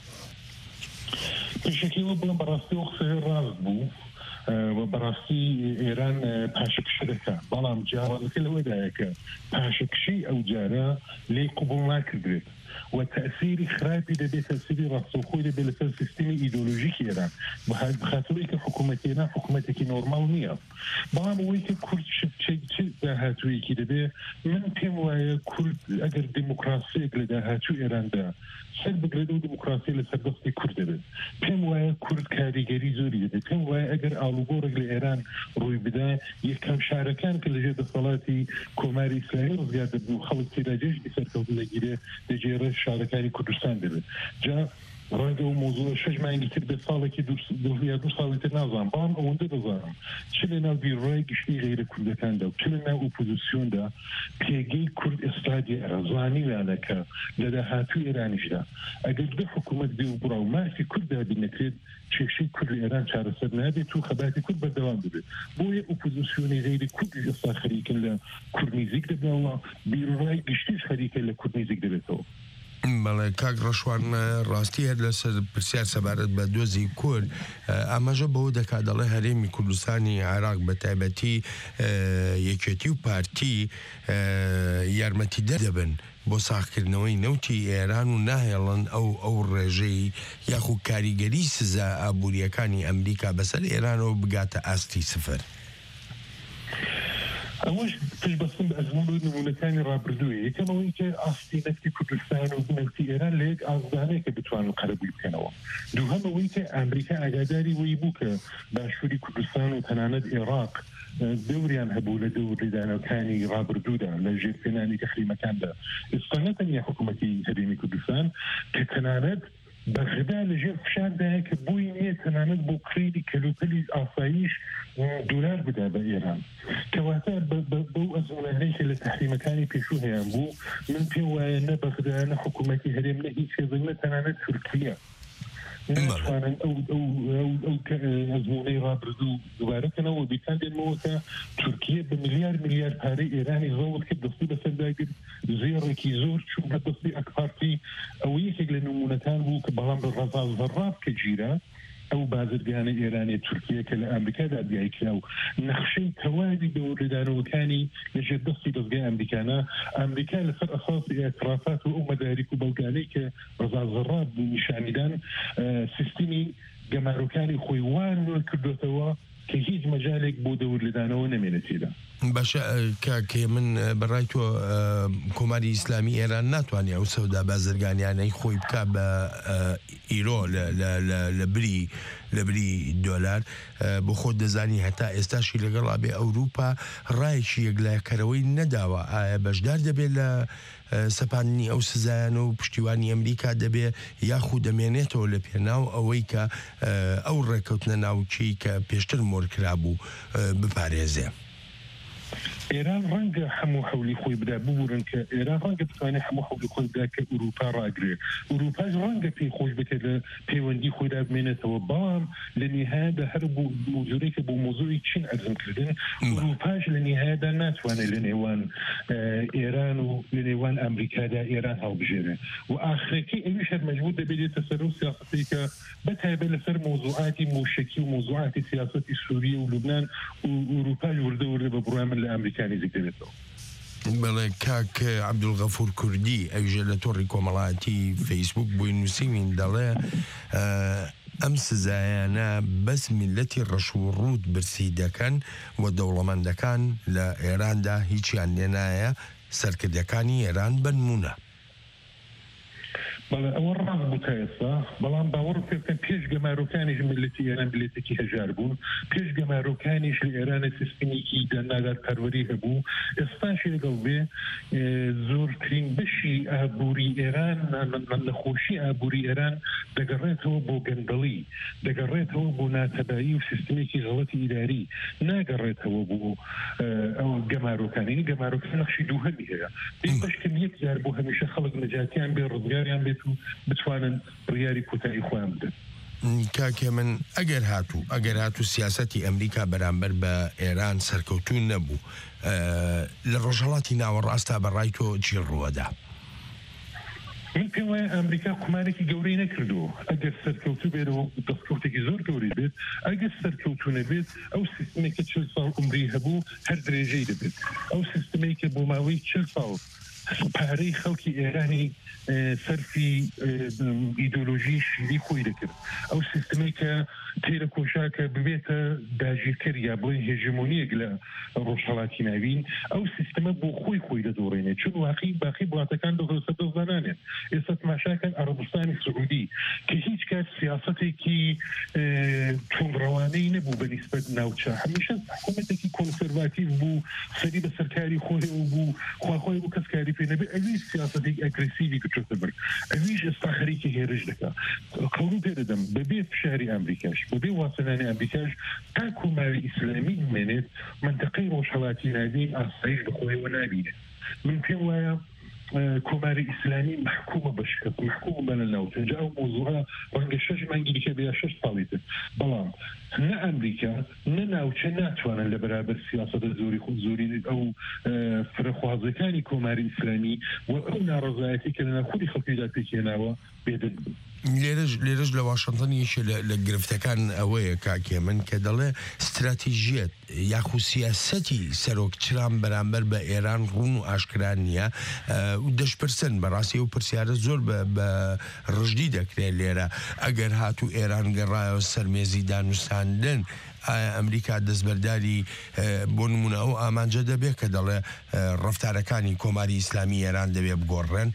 پێشەکەیەوە بڵم بەڕاستی و قسەی ڕاست بوو و بەڕاستی ئێران پاشەکشە دەکات بەڵام جیاوازەکە لەوەدایە کە پاشەکشی ئەو جارە لێ قبوڵ ناکردرێت و تأثیری خراپی دەبێت تأثیری ڕاستەوخۆی دەبێت لەسەر سیستمی ئیدۆلۆژیکی ئێران بەخاتەوەی کە حکوومەتێنا حکوومەتێکی نۆرماڵ نییە بەڵام ئەوەی کە کورد چ داهاتوویەکی دەبێت من پێم وایە کورد ئەگەر دیموکراسیەک لە داهاتوو ئێراندا سەر بگرێت و دیموکراسی لەسەر دەستی کورد دەبێت پێم وایە کورد کاریگەری زۆری دەبێت پێم وایە ئەگەر ئاڵوگۆڕێک لە ئێران ڕووی بدا یەکەم شارەکان کە لەژێر دەسەڵاتی کۆماری ئیسلامی ڕزگار دەبن و خەڵک تێدا جێژی سەرکەوت دەگیرێ دەجێڕێ شارەکانی کوردستان دەبێت جا ڕەنگە و مۆزوع 6 مانگی تر بێت ساڵێکی 2 ساڵی تر نازانم بەڵام ئەوەندە دەزانم چ لە ناو بیڕۆی گشتی غیرە کوردەکاندا و چ لە ناو ئۆپۆزیسیۆندا پێگەی کورد ئێستادی ڕزانیوانەکە لە داهاتوو ئێرانیشدا ئەگەر دە حکوومەت بێ و بڕاو مافی کورددا بنەکرێت کێشەی کورد لە ئێران چارەسەر نابێت و خەباتی کورد بەردەوام دەبێت بۆیە ئۆپۆزیسیۆنی غیری کوردی ئێستا خەریکن لە کوردنیزیک دەبنەوە بیڕۆی گشتیش خەریکە لە کوردنیزیک دەبێتەوە بەڵێ کاک ڕەشوان ڕاستی هەر لەسەر پرسیار سەبارەت بە دۆزی کورد ئاماژە بەوە دەکات دەڵێ هەرێمی کوردستانی عێراق بە تایبەتی یەکێتی و پارتی یارمەتی دەبن بۆ ساختکردنەوەی نەوتی ئێران و ناهێڵن ئەو ڕێژەی یاخو کاریگەری سزا ئابوووریەکانی ئەمریکا بەسەر ئێرانەوە بگاتە ئاستی سفر ئەوەش پێشبەستن بە ئەزمون و نمونەکانی ڕابردووە یەکەمەوەی کە ئاستی نەفتی کوردستان و نەفتی ئێران لە یەک ئازدانەیە کە بتوانن قەرەبووی بکەنەوە دووهەمەوەی کە ئەمریکا ئاگاداری وی بوو کە باشووری کوردستان و تەنانەت عێراق دەوریان هەبوو لە دەور لێدانەکانی ڕابردوودا لە ژێرپێنانی تەحریمەکاندا ئێستا نەتەنیا حکوومەتی هەرێمی کوردستان کە تەنانەت بەغدا لەژێر فشاردایە کە بۆی نییە تەنانەت بۆ کڕیدی کەلوپەلی ئاساییش دۆلار بدا بە ئێران کەواتە بەو ئەزمونانەی کە لە تەحریمەکانی پێشوو هەیان بوو من پێم وایە نە بەغدا نە حکوومەتی هەرێم نە هیچ شێزێک نە تەنانەت تورکیە ناتوانن ئەو ئەزمونەی ڕابردوو دووبارەکەنەوە بیتان دێنمەوە کە تورکیە بە ملیار پارەی ئێرانی زەوت کرد دەستی بەسەرداگرت زێڕێکی زۆر چوون بە دەستی ئەکپارتی ئەوە یەکێک لە نمونەکان بوو کە بەڵام بە ڕەزا زەڕاب کە گیرە ئەو بازرگانە ئێرانی تورکیە کە لە ئەمریکادا دیایکرا و نەخشەی تەواوی دەوڵەدانەوەکانی لەژێر دەستی دەستگای ئەمریکانە ئەمریکا لەسەر ئەساسی ئێترافات و ئەو مەداریک و بەڵگانەی کە ڕەزا زەڕاب بوو نیشانیدان سیستمی گەمارۆکانی خۆی وان کردوێتەوە کە هیچ مەجالێک بۆ دەوڵەدانەوە نەمێنێتێدا باشە کاکێ من بەڕای تۆ کۆماری ئیسلامی ئێران ناتوانێت ئەو سەودا بازرگانیانەی خۆی بکە بە ئیرۆ لە بری دۆلار بۆ خۆت دەزانی هەتا ئێستاشی لەگەڵ ئابێ ئەوروپا ڕایەکی یەکلایەکەرەوەی نەداوە ئایا بەشدار دەبێت لە سەپاندنی ئەو سزایانە و پشتیوانی ئەمریکا دەبێت یاخود دەمێنێتەوە لە پێناو ئەوەی کە ئەو ڕێکەوتنە ناوچەی کە پێشتر مۆرکرا بوو بپارێزێ. ئێران ڕەنگە هەموو حولی خۆی بدا ببورن کە ئێران ڕەنگە بتوانێت هەموو حولی خۆی بدا کە ئوروپا ڕاگرێ ئوروپاش ڕەنگە پێی خۆش بکرد لە پەیوەندی خۆیدا بمێنێتەوە بەڵام لە نهایەدا هەر بوو موزورێکە بۆ مۆزوعی چین ئەرزمکردن ئوروپاش لە نهایەدا ناتوانێت لە نێوان ئێران و لە نێوان ئەمریکادا ئێران هەڵبژێرێ و ئاخرەکەی ئەویش هەر مەجبور دەبێتێتە سەر و سیاسەتی کە بەتایبەت لەسەر مۆزوعاتی موشکی و مۆزوعاتی سیاسەتی سووریە و لوبنان و ئوروپاش وردە بە بڕای من لە ئەمریکانی زیکرێتەوە. بەڵێ کاک عەبدولغەفور کوردی ئەوژە لە تۆڕی کۆمەڵایەتی فەیسبوک بووی نووسیوین دەڵێ ئەم سزایانە بەس میلەتی ڕەشوڕوود برسی دەکەن و دەوڵەمەندەکان لە ئێراندا هیچیان لێنایە سەرکردەکانی ئێران بنمونە. بەڵێ ئەوە ڕاست بوو تا ئێستا بەڵام باوەڕ پێکەن پێش گەمارۆکانیش ملەتی ئێران بلێتێکی هەژار بوون پێش گەمارۆکانیش لە ئێرانە سیستەمێکی دەرناگات پەروەری هەبوو ئێستاشی لەگەڵ بێ زۆرترین بەشی ئابووری ئێران نەخۆشی ئابووری ئێران دەگەڕێتەوە بۆ گەندەڵی دەگەڕێتەوە بۆ ناتەبایی و سیستەمێکی غەڵەتی ئیداری ناگەڕێتەوە بۆ ئەو گەمارۆکانی گەمارۆکان نەخشی دووهەمی هەیە بەشکن یەک جار بۆ هەمیشە خەڵک نەجاتیان بێ ڕزگاریان بێت و بتوانن ڕیاری کوتایی خۆیان بدەن. کاکێ من ئەگەر هاتوو سیاسەتی ئەمریکا بەرامبەر بە ئێران سەرکەوتون نەبوو لە ڕۆژهەڵاتی ناوەڕاستا بەڕای تۆ چی ڕووەدا؟ من پێم وایە ئەمریکا قمارێکی گەورەی نەکردو ئەگەر سەرکەوتو بێتەوە دەستکەوتێکی زۆر گەورەی بێت ئەگەر سەرکەوتو نەبێت ئەو سیستمێکە 40 ساڵ عمری هەبوو هەر درێژەی دەبێت ئەو سیستمێکە بۆ ماوەی 40 ساڵ پارەی خەڵکی ئێرانی سەرفی ئیدۆلۆژی شیری خۆی دەکرد ئەو سیستمێکە تێرە کۆشاکە ببێتە داژیرکەر یا بڵێن هێژمۆنیەک لە ڕۆژهەڵاتی ناوین ئەو سیستمە بۆ خۆی دەدۆڕێنێت چون باقی وڵاتەکان دەزانێت ئێستا تماشاکەن عەرەبستانی سعودی کە هیچ کات سیاسەتێکی چۆنڕەوانەی نەبوو بەنسبەت ناوچە هەمیشە حکوومەتێکی کۆنسەرواتیڤ بوو سەری بە سەرکاری خۆی بوو خواخۆی بوو کەسکاری پێ نەبێت ئەویش سیاسەتێک ئەگرسیڤی کردوتە بەر ئەویش ئێستا خەریکی هێرش دەکات قەڵوو پێ دەدەم بەبێ فشاری ئەمریکاش بەبێ واسەنانی ئەمریکاش تا کۆماری ئیسلامی بمێنێت منتەقەی ڕۆژهەڵاتی ناوین ئاسایش بەخۆیەوە نابینێت من پێم وایە کۆماری ئیسلامی محکومە بەشکەت محکوم بەنە ناوچە ئەو مۆزوعە ڕەنگە 6 مانگی دیکە بیا 6 ساڵی تر بەڵام نە ئەمریکا نە ناوچە ناتوانن لە بەرابەر سیاسەتە زۆری ئەو فرەخوازەکانی کۆماری ئیسلامی و ئەو ناڕەزایەتی کە لەناو خودی خەڵکیدا پێکێناوە بێدەن لێرەش لە واشنتنیشە لە گرفتەکان ئەوەیە کاکێ من کە دەڵێ استراتیژیەت یاخو سیاسەتی سەرۆکچران بەرامبەر بە ئێران ڕوون و ئاشکران نییە و دەشپرسن بەڕاستی و پرسیارە زۆر بە ڕژدی دەکرێت لێرە ئەگەر هاتوو ئێران گەڕایەوە سەرمێزی دانووساندن ئایا ئەمریکا دەستبەرداری بۆ نمونە ئەو ئامانجە دەبێت کە دەڵێ ڕەفتارەکانی کۆماری ئیسلامی ئێران دەبێت بگۆڕێن؟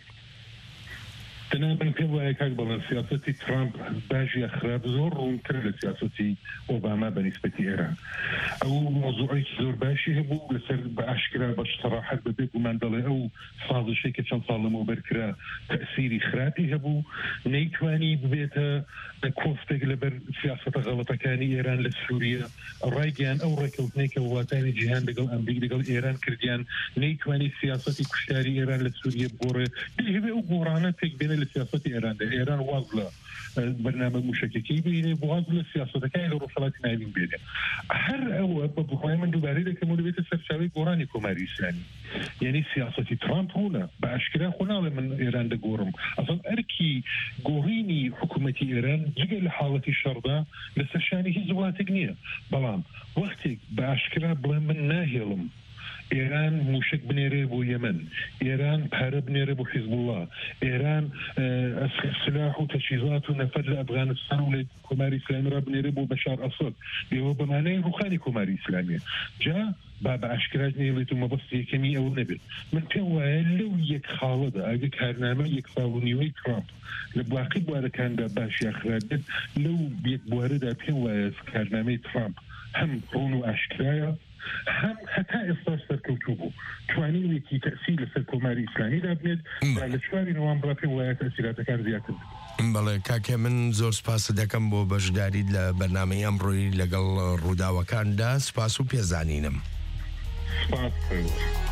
من پێم وایە کاک بەڵام سیاسەتی ترامپ باشی خراپ زۆر ڕوونتر لە سیاسەتی ئۆباما بەنسبەتی ئێران ئەو مۆزوعێکی زۆر باشی هەبوو لەسەر بە ئاشکرا بە شەڕاحەت بەبێ گومان دەڵێ ئەو سازشەی کە چەند ساڵ لەمەوبەر کرا تەئسیری خراپی هەبوو نەیتوانی ببێتە کۆفتێک لەبەر سیاسەتە غەڵەتەکانی ئێران لە سووریا ڕایگەیان ئەو ڕێکەوتنەی کە وڵاتانی جیهان لەگەڵ ئەمریکا لەگەڵ ئێران کردیان نەیتوانی سیاسەتی کوشتاری ئێران لە سووریا بگۆڕێ دەبێ ئەو گۆڕانە تێک بێنە لە سیاسەتی ئێران واز لە بەرنامە موشکەکەی بینێ واز لە سیاسەتەکانی لە ڕۆژهەڵاتی ناوین بێنێ هەر ئەوە بە بخوای من دووبارەی دەکەم و دەبێتە سەرچاوەی گۆڕانی کۆماری ئیسلامی یعنی سیاسەتی ترامپ ڕوونە بە ئاشکرا خۆ ناڵێ من ئێران دەگۆڕم ئەسڵ ئەرکی گۆڕینی حکوومەتی ئێران جگە لە حاڵەتی شەڕدا لەسەر شانی هیچ وڵاتێک نییە بەڵام وەختێک بە ئاشکرا بڵێ من ناهێڵم ئێران موشک بنێرێ بۆ یەمەن، ئێران پارە بنێرە بۆ حیزب الله، ئێران سلاح و تەجهیزات و نەفەر لە ئەفغانستان و لە کۆماری ئیسلامی را بنێرە بۆ بەشار ئەسەد، ئێوە بەمانەی ڕوخانی کۆماری ئیسلامیە. جا با بە ئاشکرات نێڵێت و مەبەست یەکەمی ئەوە نەبێت. من پێم وایە لەو یەک خاڵەدا ئەگە کارنامە یەک ساڵ و نیوەی ترامپ لە باقی بوارەکاندا باش یاخرادێت، لەو یەک بوارەدا پێم وایە کارنامەی ترامپ هەم ڕوون و ئاشکرایە، هەم هەتا ئێستا سەرکەوتوو بوو توانینێکی تەسییر لەسەر کۆماری ئیسلامیدا بنێت لە چواری نۆڤەمبر پێم وایە تەسیراتەکان زیاتر بێت. بەڵێ کاکێ من زۆر سپاس دەکەم بۆ بەشداریت لە بەرنامەی ئەمڕۆی لەگەڵ ڕووداوەکاندا. سپاس و پێزانینم. سپاس.